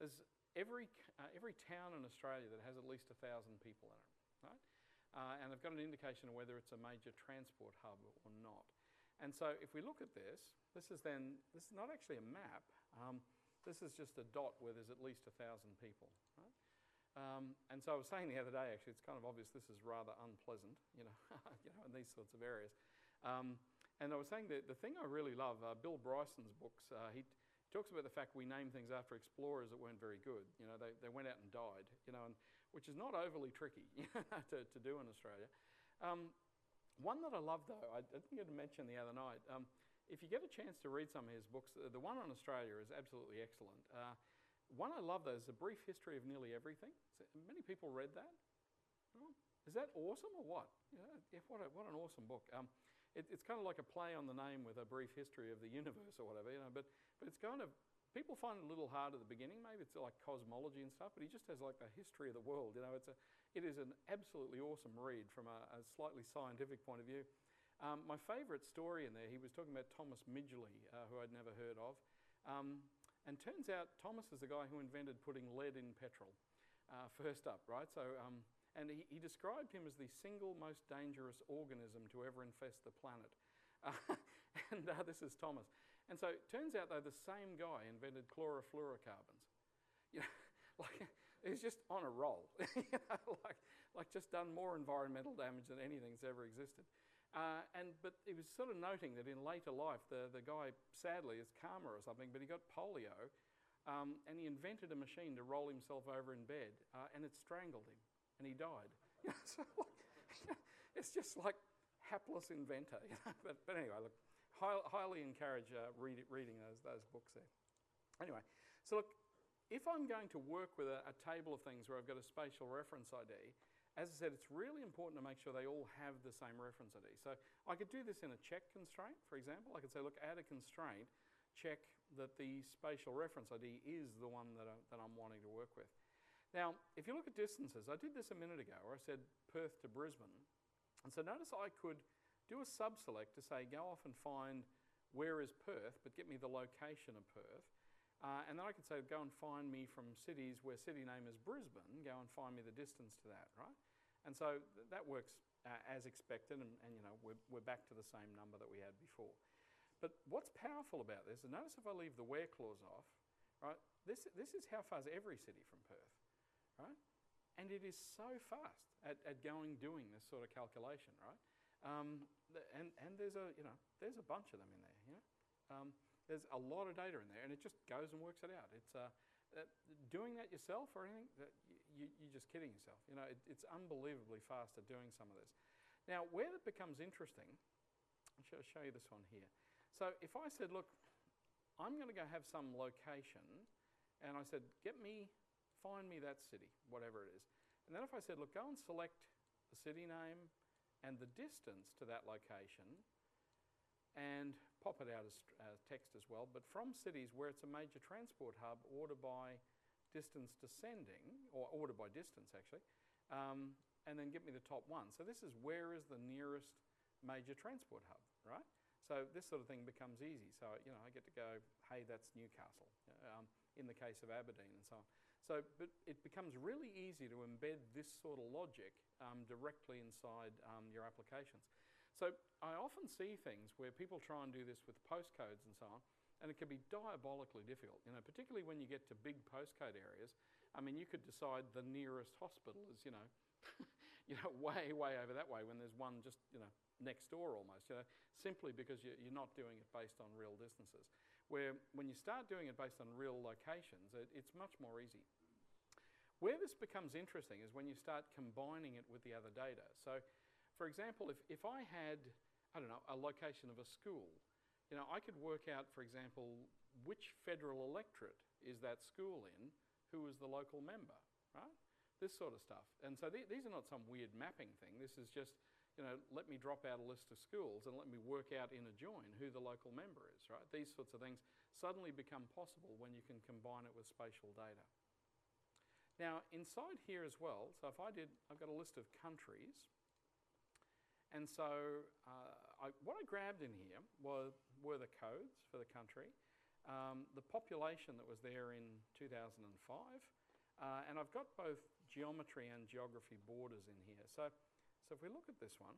every, uh, every town in Australia that has at least a thousand people in it, right? Uh, and they've got an indication of whether it's a major transport hub or not. And so if we look at this, this is then, this is not actually a map. Um, this is just a dot where there's at least a thousand people, right? Um, and so I was saying the other day, actually, it's kind of obvious this is rather unpleasant, you know, you know, in these sorts of areas. Um, and I was saying that the thing I really love, uh, Bill Bryson's books, uh, he talks about the fact we name things after explorers that weren't very good. You know, they, they went out and died, you know, and, which is not overly tricky to, to do in Australia. Um, one that I love, though, I didn't get to mention the other night, um, if you get a chance to read some of his books, the one on Australia is absolutely excellent. Uh, one I love, though, is A Brief History of Nearly Everything. So many people read that. Oh, is that awesome or what? You know, yeah, what, a, what an awesome book. Um, it, it's kind of like a play on the name with A Brief History of the Universe or whatever, you know, but, but it's kind of, people find it a little hard at the beginning. Maybe it's like cosmology and stuff, but he just has like the history of the world. You know, it's a, it is an absolutely awesome read from a, a slightly scientific point of view. Um, my favourite story in there, he was talking about Thomas Midgley, uh, who I'd never heard of. Um, and turns out Thomas is the guy who invented putting lead in petrol, uh, first up, right? So, um, and he, he described him as the single most dangerous organism to ever infest the planet. Uh, and uh, this is Thomas. And so it turns out, though, the same guy invented chlorofluorocarbons. You know, like, he's just on a roll. You know, like, like just done more environmental damage than anything that's ever existed. Uh, and but he was sort of noting that in later life, the, the guy, sadly, is Karma or something, but he got polio, um, and he invented a machine to roll himself over in bed, uh, and it strangled him, and he died. You know, so like, it's just like hapless inventor. You know? but, but anyway, look, high, highly encourage uh, read, reading those, those books there. Anyway, so look, if I'm going to work with a, a table of things where I've got a spatial reference I D, as I said, it's really important to make sure they all have the same reference I D. So I could do this in a check constraint, for example. I could say, look, add a constraint, check that the spatial reference I D is the one that, I, that I'm wanting to work with. Now, if you look at distances, I did this a minute ago where I said Perth to Brisbane. And so notice I could do a subselect to say, go off and find where is Perth, but get me the location of Perth. Uh, and then I could say, go and find me from cities where city name is Brisbane, go and find me the distance to that, right? And so th that works uh, as expected, and, and you know, we're, we're back to the same number that we had before. But what's powerful about this, and notice if I leave the where clause off, right, this, this is how far is every city from Perth, right? And it is so fast at, at going, doing this sort of calculation, right? Um, th and, and there's a, you know, there's a bunch of them in there, you know? Um, There's a lot of data in there, and it just goes and works it out. It's uh, uh, doing that yourself or anything, that you, you're just kidding yourself. You know, it, it's unbelievably fast at doing some of this. Now, where it becomes interesting, I should show you this one here. So if I said, look, I'm going to go have some location, and I said, get me, find me that city, whatever it is. And then if I said, look, go and select the city name and the distance to that location, and pop it out as uh, text as well, but from cities where it's a major transport hub, order by distance descending, or order by distance actually, um, and then get me the top one. So this is where is the nearest major transport hub, right? So this sort of thing becomes easy. So, you know, I get to go, hey, that's Newcastle, um, in the case of Aberdeen and so on. So, but it becomes really easy to embed this sort of logic um, directly inside um, your applications. So I often see things where people try and do this with postcodes and so on, and it can be diabolically difficult, you know, particularly when you get to big postcode areas. I mean, you could decide the nearest hospital is, you know, you know, way, way over that way when there's one just, you know, next door almost, you know, simply because you're, you're not doing it based on real distances. Where when you start doing it based on real locations, it, it's much more easy. Where this becomes interesting is when you start combining it with the other data. So, for example, if, if I had, I don't know, a location of a school, you know, I could work out, for example, which federal electorate is that school in, who is the local member, right? This sort of stuff. And so th these are not some weird mapping thing. This is just, you know, let me drop out a list of schools and let me work out in a join who the local member is, right? These sorts of things suddenly become possible when you can combine it with spatial data. Now, inside here as well, so if I did, I've got a list of countries. And so uh, I, what I grabbed in here were, were the codes for the country. um, the population that was there in two thousand five, uh, and I've got both geometry and geography borders in here. So, so if we look at this one,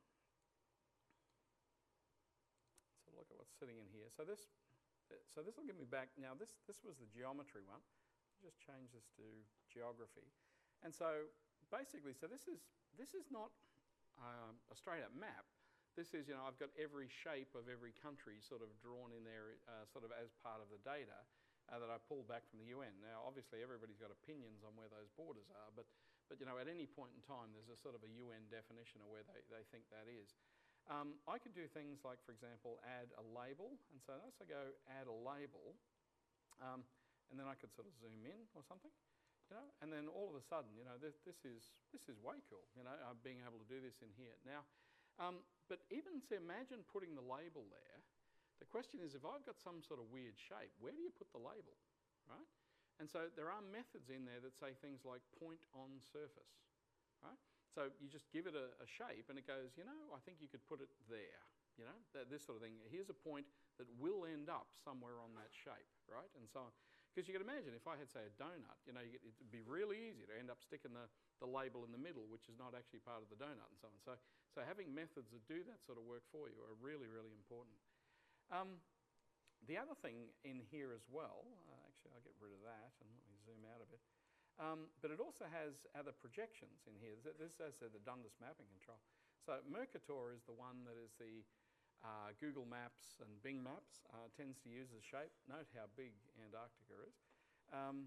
so look at what's sitting in here. So this, so this will give me back, now this, this was the geometry one. Just change this to geography. And so basically, so this is, this is not um, a straight up map. This is, you know, I've got every shape of every country sort of drawn in there uh, sort of as part of the data uh, that I pulled back from the U N. Now, obviously, everybody's got opinions on where those borders are, but, but you know, at any point in time, there's a sort of a U N definition of where they, they think that is. Um, I could do things like, for example, add a label. And so notice I go add a label. Um, And then I could sort of zoom in or something, you know, and then all of a sudden, you know, this, this is this is way cool, you know, uh, being able to do this in here. Now, um, but even to imagine putting the label there, the question is, if I've got some sort of weird shape, where do you put the label, right? And so there are methods in there that say things like point on surface, right? So you just give it a, a shape and it goes, you know, I think you could put it there, you know, th this sort of thing. Here's a point that will end up somewhere on that shape, right? And so on. Because you can imagine if I had, say, a donut, you know, you get, it'd be really easy to end up sticking the, the label in the middle, which is not actually part of the donut and so on. So, so having methods that do that sort of work for you are really, really important. Um, the other thing in here as well, uh, actually I'll get rid of that and let me zoom out a bit, um, but it also has other projections in here. This is the Dundas mapping control. So Mercator is the one that is the Uh, Google Maps and Bing Maps uh, tends to use as shape. Note how big Antarctica is. Um,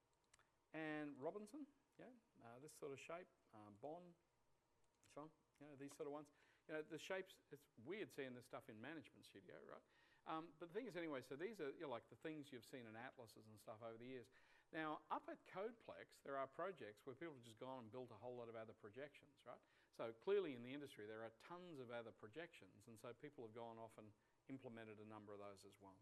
and Robinson, yeah, uh, this sort of shape. Uh, Bond, so on, you know, these sort of ones. You know, the shapes, it's weird seeing this stuff in Management Studio, right? Um, but the thing is anyway, so these are, you know, like the things you've seen in atlases and stuff over the years. Now, up at CodePlex, there are projects where people have just gone and built a whole lot of other projections, right? So clearly in the industry, there are tons of other projections, and so people have gone off and implemented a number of those as well.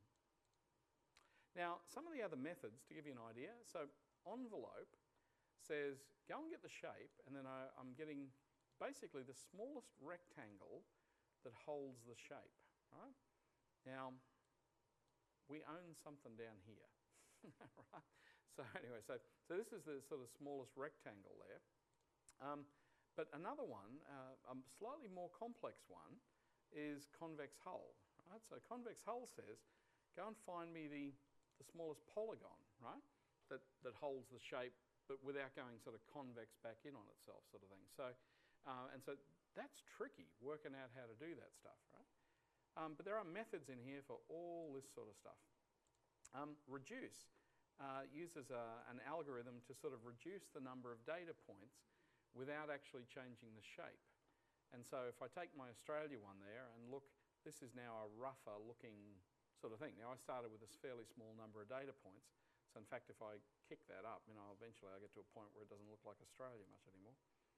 Now, some of the other methods, to give you an idea, so envelope says, go and get the shape, and then I, I'm getting basically the smallest rectangle that holds the shape, right? Now, we own something down here, right? So anyway, so, so this is the sort of smallest rectangle there. Um, but another one, uh, a slightly more complex one, is convex hull, right? So convex hull says, go and find me the, the smallest polygon, right? That, that holds the shape, but without going sort of convex back in on itself sort of thing. So, uh, and so that's tricky, working out how to do that stuff, right? Um, but there are methods in here for all this sort of stuff. Um, reduce uh, uses a, an algorithm to sort of reduce the number of data points without actually changing the shape. And so if I take my Australia one there and look, this is now a rougher looking sort of thing. Now I started with this fairly small number of data points. So in fact, if I kick that up, you know, eventually I get to a point where it doesn't look like Australia much anymore.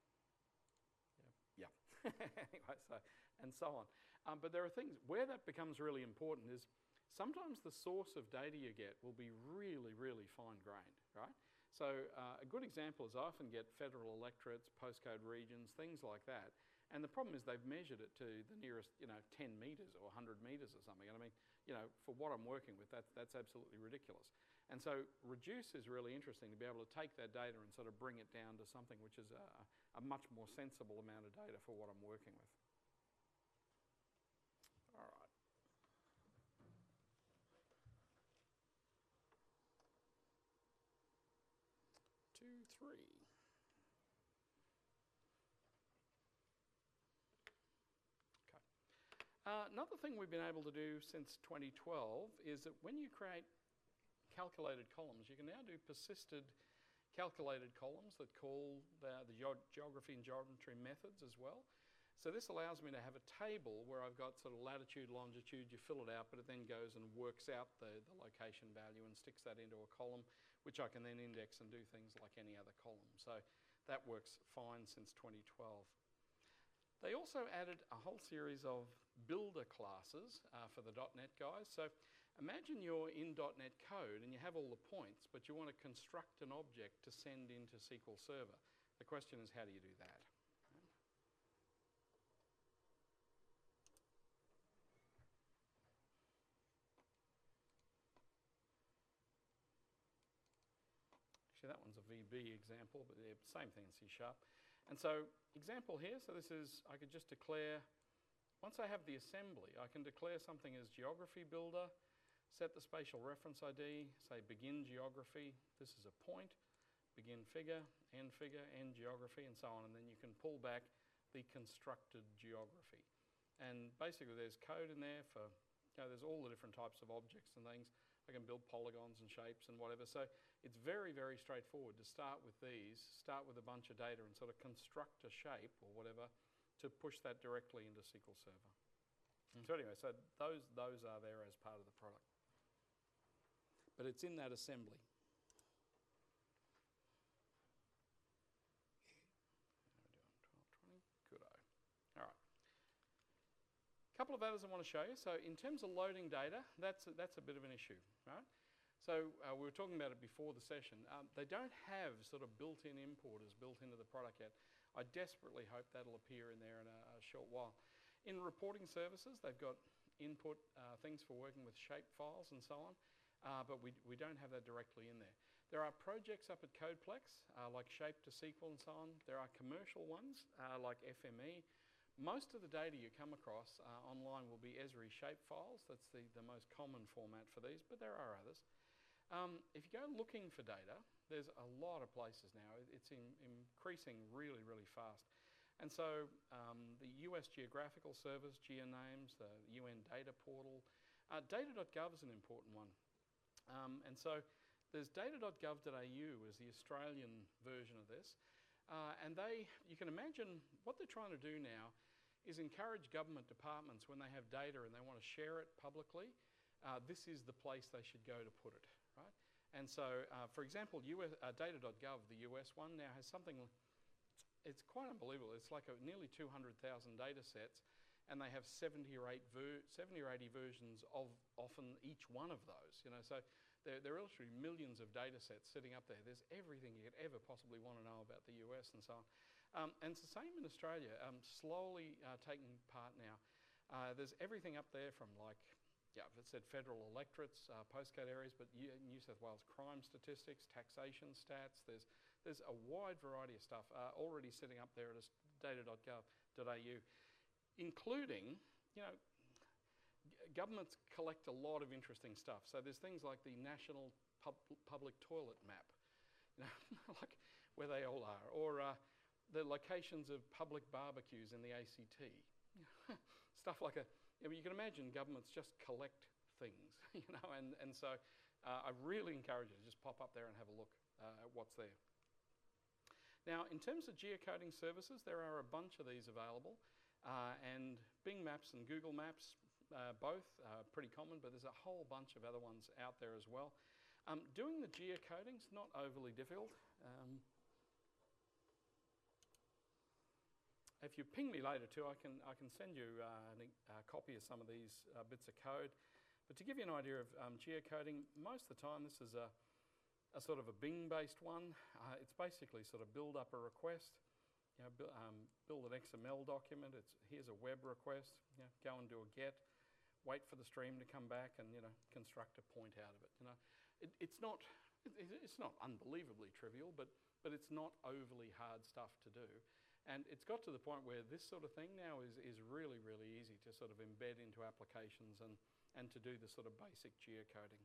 Yeah, yeah. Anyway, so, and so on. Um, but there are things, where that becomes really important is sometimes the source of data you get will be really, really fine-grained, right? So uh, a good example is I often get federal electorates, postcode regions, things like that. And the problem is they've measured it to the nearest, you know, ten metres or one hundred metres or something. And I mean, you know, for what I'm working with, that's, that's absolutely ridiculous. And so reduce is really interesting to be able to take that data and sort of bring it down to something which is a, a much more sensible amount of data for what I'm working with. All right. Two, three. Okay. Uh, another thing we've been able to do since twenty twelve is that when you create calculated columns, you can now do persisted calculated columns that call the, the geography and geometry methods as well. So this allows me to have a table where I've got sort of latitude, longitude, you fill it out, but it then goes and works out the, the location value and sticks that into a column, which I can then index and do things like any other column. So that works fine since twenty twelve. They also added a whole series of builder classes uh, for the dot net guys. So imagine you're in dot net code and you have all the points, but you want to construct an object to send into S Q L Server. The question is, how do you do that? actually that one's a V B example, but yeah, same thing in C sharp. And so example here, so this is, I could just declare, once I have the assembly, I can declare something as geography builder, set the spatial reference I D, say begin geography, this is a point, begin figure, end figure, end geography, and so on, and then you can pull back the constructed geography. And basically there's code in there for, you know, there's all the different types of objects and things. I can build polygons and shapes and whatever. So it's very, very straightforward to start with these, start with a bunch of data and sort of construct a shape or whatever to push that directly into S Q L Server. Mm. So anyway, so those, those are there as part of the product. But it's in that assembly. A couple of others I want to show you. So in terms of loading data, that's a, that's a bit of an issue, right? So uh, we were talking about it before the session. Um, they don't have sort of built-in importers built into the product yet. I desperately hope that'll appear in there in a, a short while. In reporting services, they've got input uh, things for working with shape files and so on, uh, but we, we don't have that directly in there. There are projects up at CodePlex, uh, like Shape to S Q L and so on. There are commercial ones, uh, like F M E. Most of the data you come across uh, online will be Esri shape files. That's the, the most common format for these, but there are others. Um, if you go looking for data, there's a lot of places now. It's in, increasing really, really fast. And so um, the U S Geographical Service, GeoNames, the U N Data Portal, uh, data dot gov is an important one. Um, and so there's data dot gov dot A U is the Australian version of this. Uh, and they, you can imagine what they're trying to do now is encourage government departments when they have data and they want to share it publicly, uh, this is the place they should go to put it, right? And so, uh, for example, U S, uh, data dot gov, the U S one, now has something, it's quite unbelievable. It's like a, nearly two hundred thousand data sets, and they have seventy or eighty versions of often each one of those, you know, so there, there are literally millions of data sets sitting up there. There's everything you could ever possibly want to know about the U S and so on. Um, and it's the same in Australia, um, slowly uh, taking part now. Uh, there's everything up there from like, yeah, it said federal electorates, uh, postcode areas, but New South Wales crime statistics, taxation stats. There's, there's a wide variety of stuff uh, already sitting up there at data dot gov dot A U, including, you know, governments collect a lot of interesting stuff. So there's things like the National Pub Public Toilet Map, you know, like where they all are, or uh, the locations of public barbecues in the A C T. Stuff like a, you know, you can imagine governments just collect things, you know, and, and so uh, I really encourage you to just pop up there and have a look uh, at what's there. Now, in terms of geocoding services, there are a bunch of these available, uh, and Bing Maps and Google Maps, uh, both uh, pretty common, but there's a whole bunch of other ones out there as well. Um, doing the geocoding is not overly difficult. Um, If you ping me later too, I can, I can send you uh, a copy of some of these uh, bits of code. But to give you an idea of um, geocoding, most of the time this is a, a sort of a Bing-based one. Uh, it's basically sort of build up a request, you know, bu um, build an X M L document. It's, here's a web request, you know, go and do a get, wait for the stream to come back and, you know, construct a point out of it. You know, it, it's not, it, it's not unbelievably trivial, but, but it's not overly hard stuff to do. And it's got to the point where this sort of thing now is, is really, really easy to sort of embed into applications and, and to do the sort of basic geocoding.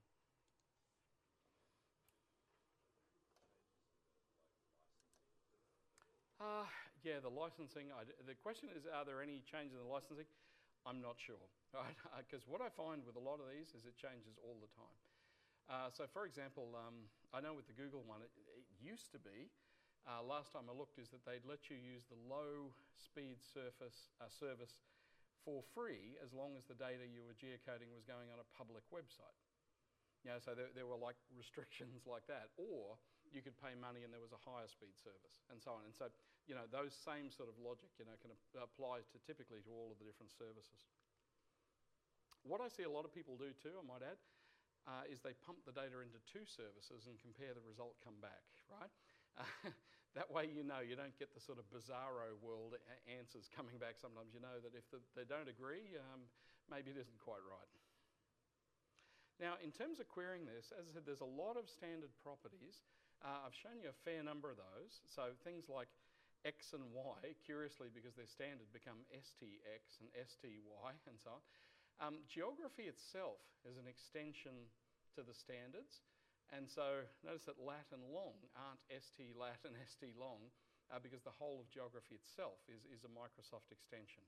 Uh, yeah, the licensing, I d the question is, are there any changes in the licensing? I'm not sure, right? Because what I find with a lot of these is it changes all the time. Uh, so for example, um, I know with the Google one, it, it used to be, Uh, last time I looked, is that they'd let you use the low speed surface, uh, service for free as long as the data you were geocoding was going on a public website. You know, so there, there were like restrictions like that, or you could pay money and there was a higher speed service and so on. And so, you know, those same sort of logic, you know, can apply to typically to all of the different services. What I see a lot of people do too, I might add, uh, is they pump the data into two services and compare the result come back, right? Uh, that way you know you don't get the sort of bizarro world answers coming back sometimes. You know that if the, they don't agree, um, maybe it isn't quite right. Now, in terms of querying this, as I said, there's a lot of standard properties. Uh, I've shown you a fair number of those. So things like X and Y, curiously because they're standard, become S T X and S T Y and so on. Um, geography itself is an extension to the standards. And so notice that lat and long aren't S T lat and S T long uh, because the whole of geography itself is, is a Microsoft extension.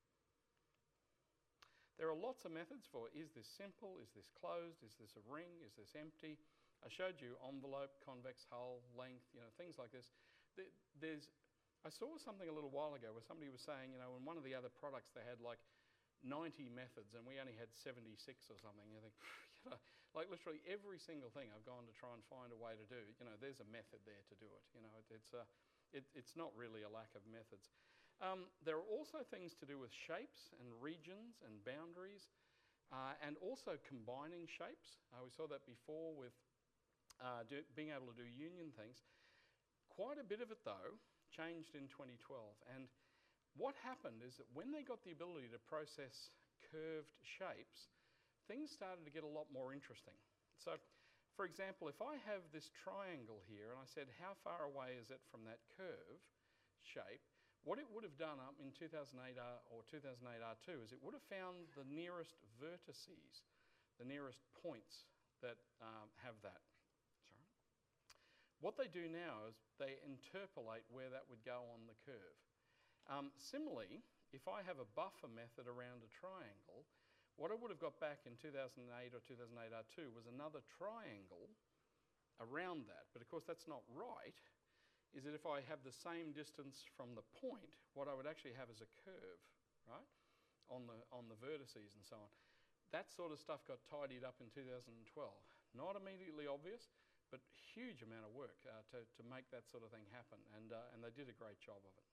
There are lots of methods for, is this simple, is this closed, is this a ring, is this empty? I showed you envelope, convex hull, length, you know, things like this. There's, I saw something a little while ago where somebody was saying, you know, in one of the other products they had like ninety methods and we only had seventy-six or something. You think, you know, like literally every single thing I've gone to try and find a way to do, you know, there's a method there to do it. You know, it, it's, a, it, it's not really a lack of methods. Um, there are also things to do with shapes and regions and boundaries uh, and also combining shapes. Uh, we saw that before with uh, do, being able to do union things. Quite a bit of it, though, changed in twenty twelve. And what happened is that when they got the ability to process curved shapes, things started to get a lot more interesting. So, for example, if I have this triangle here and I said, how far away is it from that curve shape? What it would have done up in two thousand eight R or two thousand eight R two is it would have found the nearest vertices, the nearest points that um, have that. Sorry. What they do now is they interpolate where that would go on the curve. Um, similarly, if I have a buffer method around a triangle, what I would have got back in two thousand eight or two thousand eight R two was another triangle around that. But of course that's not right. Is that if I have the same distance from the point, what I would actually have is a curve, right, on the, on the vertices and so on. That sort of stuff got tidied up in two thousand twelve. Not immediately obvious, but huge amount of work uh, to, to make that sort of thing happen, and, uh, and they did a great job of it.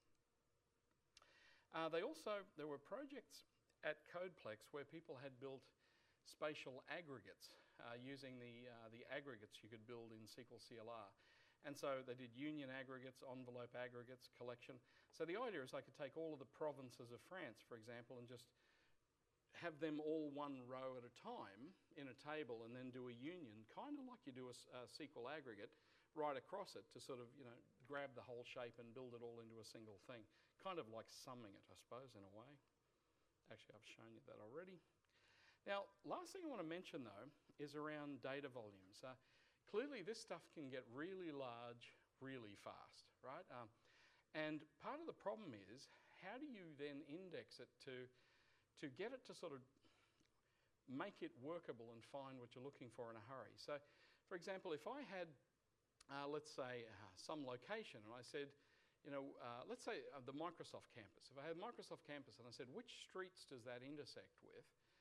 Uh, they also, there were projects at CodePlex where people had built spatial aggregates uh, using the, uh, the aggregates you could build in S Q L C L R. And so they did union aggregates, envelope aggregates, collection. So the idea is I could take all of the provinces of France, for example, and just have them all one row at a time in a table and then do a union, kind of like you do a, a S Q L aggregate, right across it to sort of, you know, grab the whole shape and build it all into a single thing. Kind of like summing it, I suppose, in a way. Actually, I've shown you that already. Now, last thing I want to mention, though, is around data volumes. Uh, Clearly, this stuff can get really large really fast, right? Um, and part of the problem is, how do you then index it to, to get it to sort of make it workable and find what you're looking for in a hurry? So, for example, if I had, uh, let's say, uh, some location, and I said, you know, uh, let's say uh, the Microsoft campus. If I had Microsoft campus and I said, which streets does that intersect with?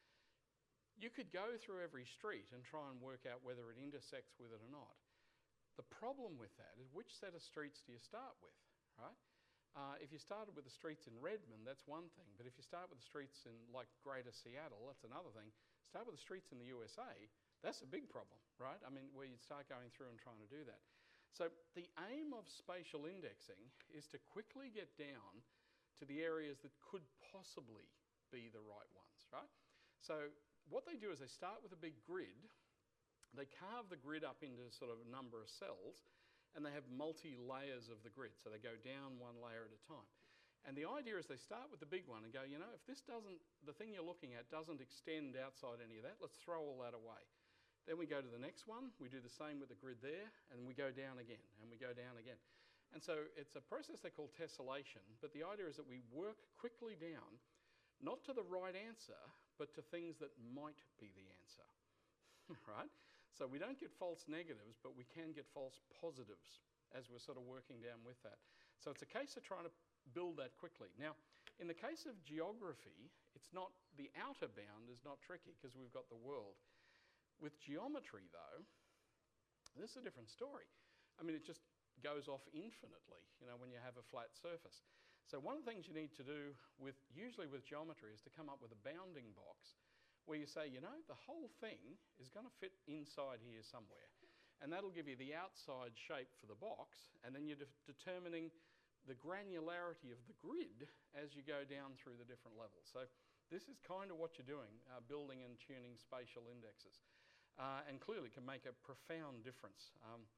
You could go through every street and try and work out whether it intersects with it or not. The problem with that is, which set of streets do you start with, right? Uh, if you started with the streets in Redmond, that's one thing. But if you start with the streets in, like, Greater Seattle, that's another thing. Start with the streets in the U S A, that's a big problem, right? I mean, where you'd start going through and trying to do that. So the aim of spatial indexing is to quickly get down to the areas that could possibly be the right ones, right? So what they do is they start with a big grid, they carve the grid up into sort of a number of cells, and they have multi-layers of the grid. So they go down one layer at a time. And the idea is they start with the big one and go, you know, if this doesn't, the thing you're looking at doesn't extend outside any of that, let's throw all that away. Then we go to the next one, we do the same with the grid there, and we go down again, and we go down again. And so it's a process they call tessellation, but the idea is that we work quickly down, not to the right answer, but to things that might be the answer, right? So we don't get false negatives, but we can get false positives as we're sort of working down with that. So it's a case of trying to build that quickly. Now, in the case of geography, it's not, the outer bound is not tricky because we've got the world. With geometry, though, this is a different story. I mean, it just goes off infinitely, you know, when you have a flat surface. So one of the things you need to do, with usually with geometry, is to come up with a bounding box where you say, you know, the whole thing is going to fit inside here somewhere. And that'll give you the outside shape for the box, and then you're de determining the granularity of the grid as you go down through the different levels. So this is kind of what you're doing, uh, building and tuning spatial indexes. Uh, and clearly can make a profound difference. Um,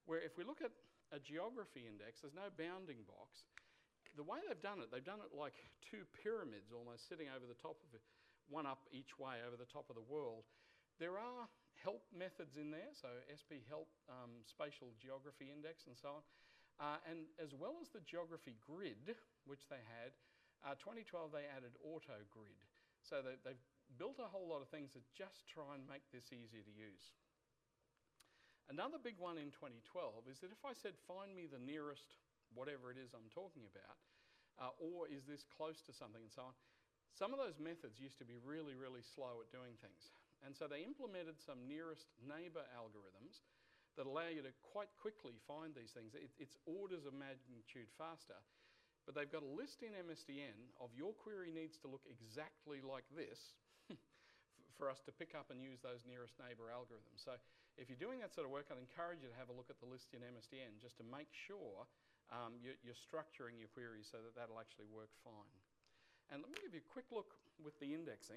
where if we look at a geography index, there's no bounding box. The way they've done it, they've done it like two pyramids almost sitting over the top of it, one up each way over the top of the world. There are help methods in there, so S P help, um, spatial geography index and so on. Uh, and as well as the geography grid, which they had, uh, twenty twelve they added auto grid. So they, they've built a whole lot of things that just try and make this easier to use. Another big one in twenty twelve is that if I said, find me the nearest whatever it is I'm talking about, uh, or is this close to something and so on, some of those methods used to be really, really slow at doing things. And so they implemented some nearest neighbour algorithms that allow you to quite quickly find these things. It, it's orders of magnitude faster, but they've got a list in M S D N of your query needs to look exactly like this for us to pick up and use those nearest neighbour algorithms. So if you're doing that sort of work, I'd encourage you to have a look at the list in M S D N just to make sure um, you're, you're structuring your queries so that that'll actually work fine. And let me give you a quick look with the indexing.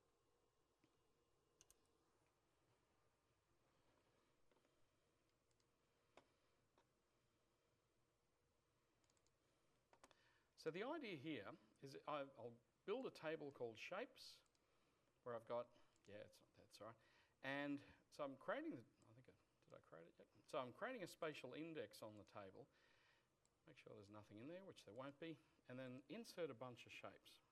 So the idea here is I, I'll build a table called shapes where I've got, yeah, it's not, that's all right. And so I'm creating, the, I think, I, did I create it yet? So I'm creating a spatial index on the table. Make sure there's nothing in there, which there won't be. And then insert a bunch of shapes.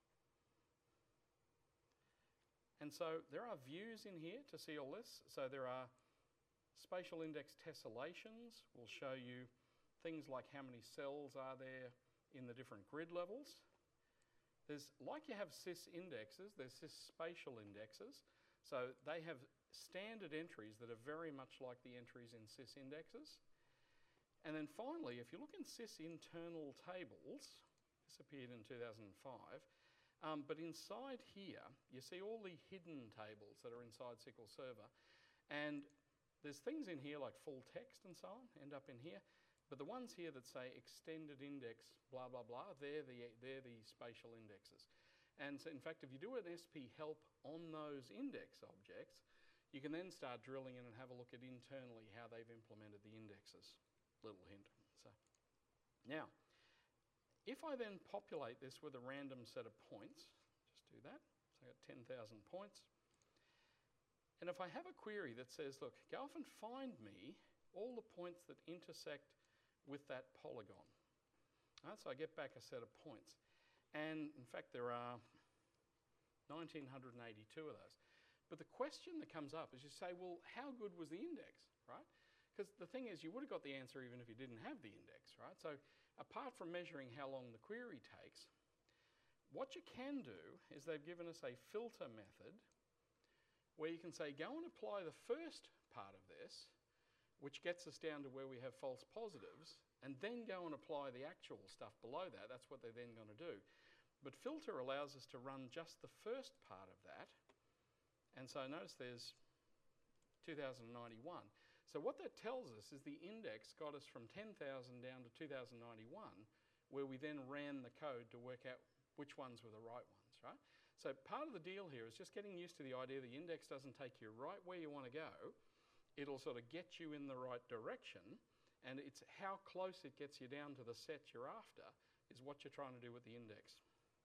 And so there are views in here to see all this. So there are spatial index tessellations. Will show you things like how many cells are there in the different grid levels. There's, like you have sys indexes, there's sys spatial indexes. So they have standard entries that are very much like the entries in sys indexes. And then finally, if you look in sys internal tables, this appeared in two thousand five, um, but inside here, you see all the hidden tables that are inside S Q L Server. And there's things in here like full text and so on, end up in here. But the ones here that say extended index, blah, blah, blah, they're the, they're the spatial indexes. And so in fact, if you do an S P help on those index objects, you can then start drilling in and have a look at internally how they've implemented the indexes. Little hint. So now, if I then populate this with a random set of points, just do that. So I've got ten thousand points. And if I have a query that says, look, go off and find me all the points that intersect with that polygon. Right, so I get back a set of points. And in fact, there are one thousand nine hundred eighty-two of those. But the question that comes up is you say, well, how good was the index, right? Because the thing is, you would have got the answer even if you didn't have the index, right? So apart from measuring how long the query takes, what you can do is they've given us a filter method where you can say, go and apply the first part of this, which gets us down to where we have false positives, and then go and apply the actual stuff below that. That's what they're then going to do. But filter allows us to run just the first part of that. And so notice there's two thousand ninety-one. So what that tells us is the index got us from ten thousand down to two thousand ninety-one, where we then ran the code to work out which ones were the right ones, right? So part of the deal here is just getting used to the idea the index doesn't take you right where you want to go. It'll sort of get you in the right direction, and it's how close it gets you down to the set you're after is what you're trying to do with the index.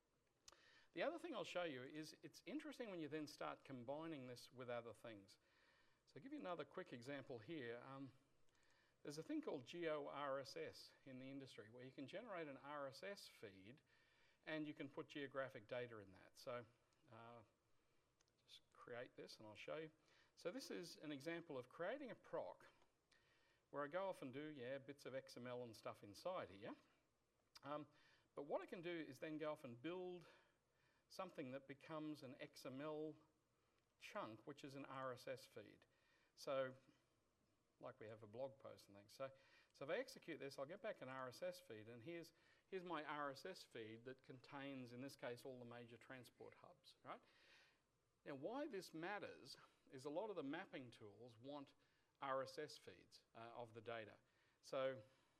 The other thing I'll show you is it's interesting when you then start combining this with other things. So I'll give you another quick example here. Um, there's a thing called Geo R S S in the industry where you can generate an R S S feed and you can put geographic data in that. So uh, just create this and I'll show you. So this is an example of creating a proc where I go off and do, yeah, bits of X M L and stuff inside here. Um, but what I can do is then go off and build something that becomes an X M L chunk, which is an R S S feed. So, like we have a blog post and things. So, so if I execute this, I'll get back an R S S feed, and here's, here's my R S S feed that contains, in this case, all the major transport hubs, right? Now, why this matters is a lot of the mapping tools want R S S feeds uh, of the data. So,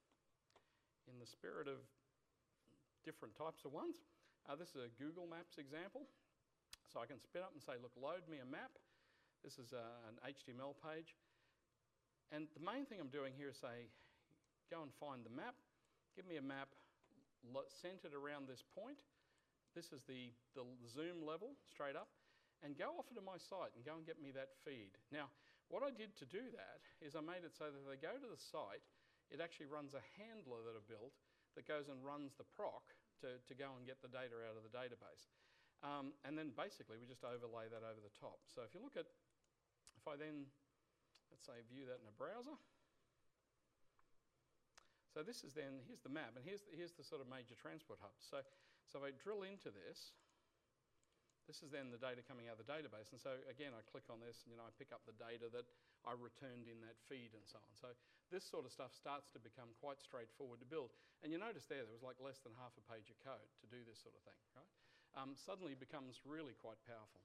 in the spirit of different types of ones, uh, this is a Google Maps example. So I can spin up and say, look, load me a map. This is uh, an H T M L page. And the main thing I'm doing here is say, go and find the map, give me a map centered around this point. This is the, the zoom level straight up, and go off to my site and go and get me that feed. Now, what I did to do that is I made it so that if they go to the site, it actually runs a handler that I built that goes and runs the proc to, to go and get the data out of the database. Um, and then basically we just overlay that over the top. So if you look at, if I then, let's say, view that in a browser. So this is then, here's the map, and here's the, here's the sort of major transport hubs. So, so if I drill into this, this is then the data coming out of the database. And so again, I click on this, and you know, I pick up the data that I returned in that feed and so on. So this sort of stuff starts to become quite straightforward to build. And you notice there, there was like less than half a page of code to do this sort of thing, right? Um, suddenly becomes really quite powerful.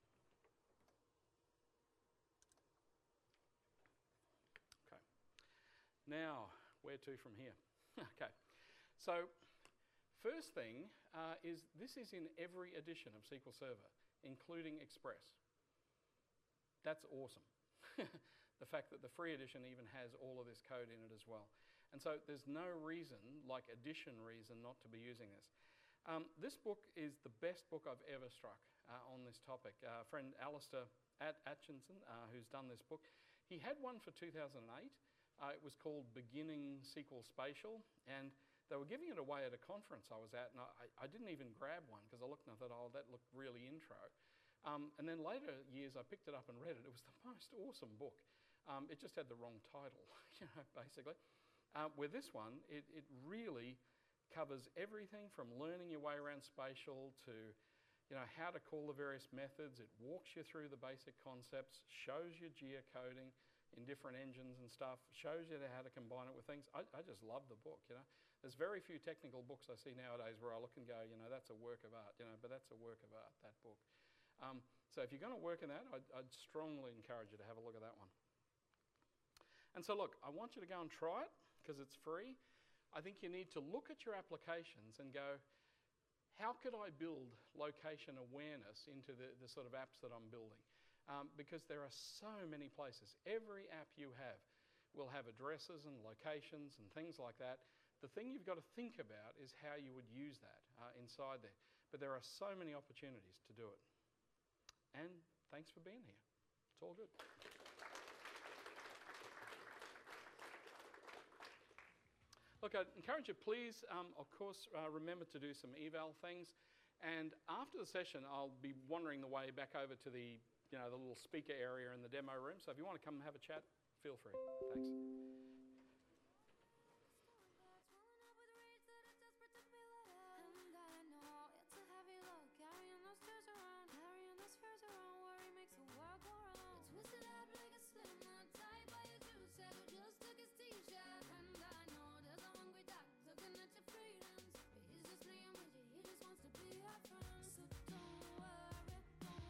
Okay. Now, where to from here? Okay. So first thing uh, is this is in every edition of S Q L Server, including Express. That's awesome. The fact that the free edition even has all of this code in it as well. And so there's no reason, like addition reason, not to be using this. Um, this book is the best book I've ever struck uh, on this topic. Uh, friend Alistair At Atchinson, uh, who's done this book, he had one for two thousand eight. Uh, it was called Beginning S Q L Spatial, and they were giving it away at a conference I was at, and I, I didn't even grab one because I looked and I thought, oh, that looked really intro. Um, and then later years I picked it up and read it. It was the most awesome book. Um, it just had the wrong title, you know, basically. Uh, with this one, it, it really covers everything from learning your way around spatial to, you know, how to call the various methods. It walks you through the basic concepts, shows you geocoding in different engines and stuff, shows you how to combine it with things. I, I just love the book, you know. There's very few technical books I see nowadays where I look and go, you know, that's a work of art, you know, but that's a work of art, that book. Um, so if you're going to work in that, I'd, I'd strongly encourage you to have a look at that one. And so look, I want you to go and try it because it's free. I think you need to look at your applications and go, how could I build location awareness into the, the sort of apps that I'm building? Um, because there are so many places. Every app you have will have addresses and locations and things like that. The thing you've got to think about is how you would use that uh, inside there. But there are so many opportunities to do it. And thanks for being here. It's all good. Look, I'd encourage you, please, um, of course, uh, remember to do some eval things. And after the session, I'll be wandering the way back over to the, you know, the little speaker area in the demo room. So if you want to come and have a chat, feel free. Thanks.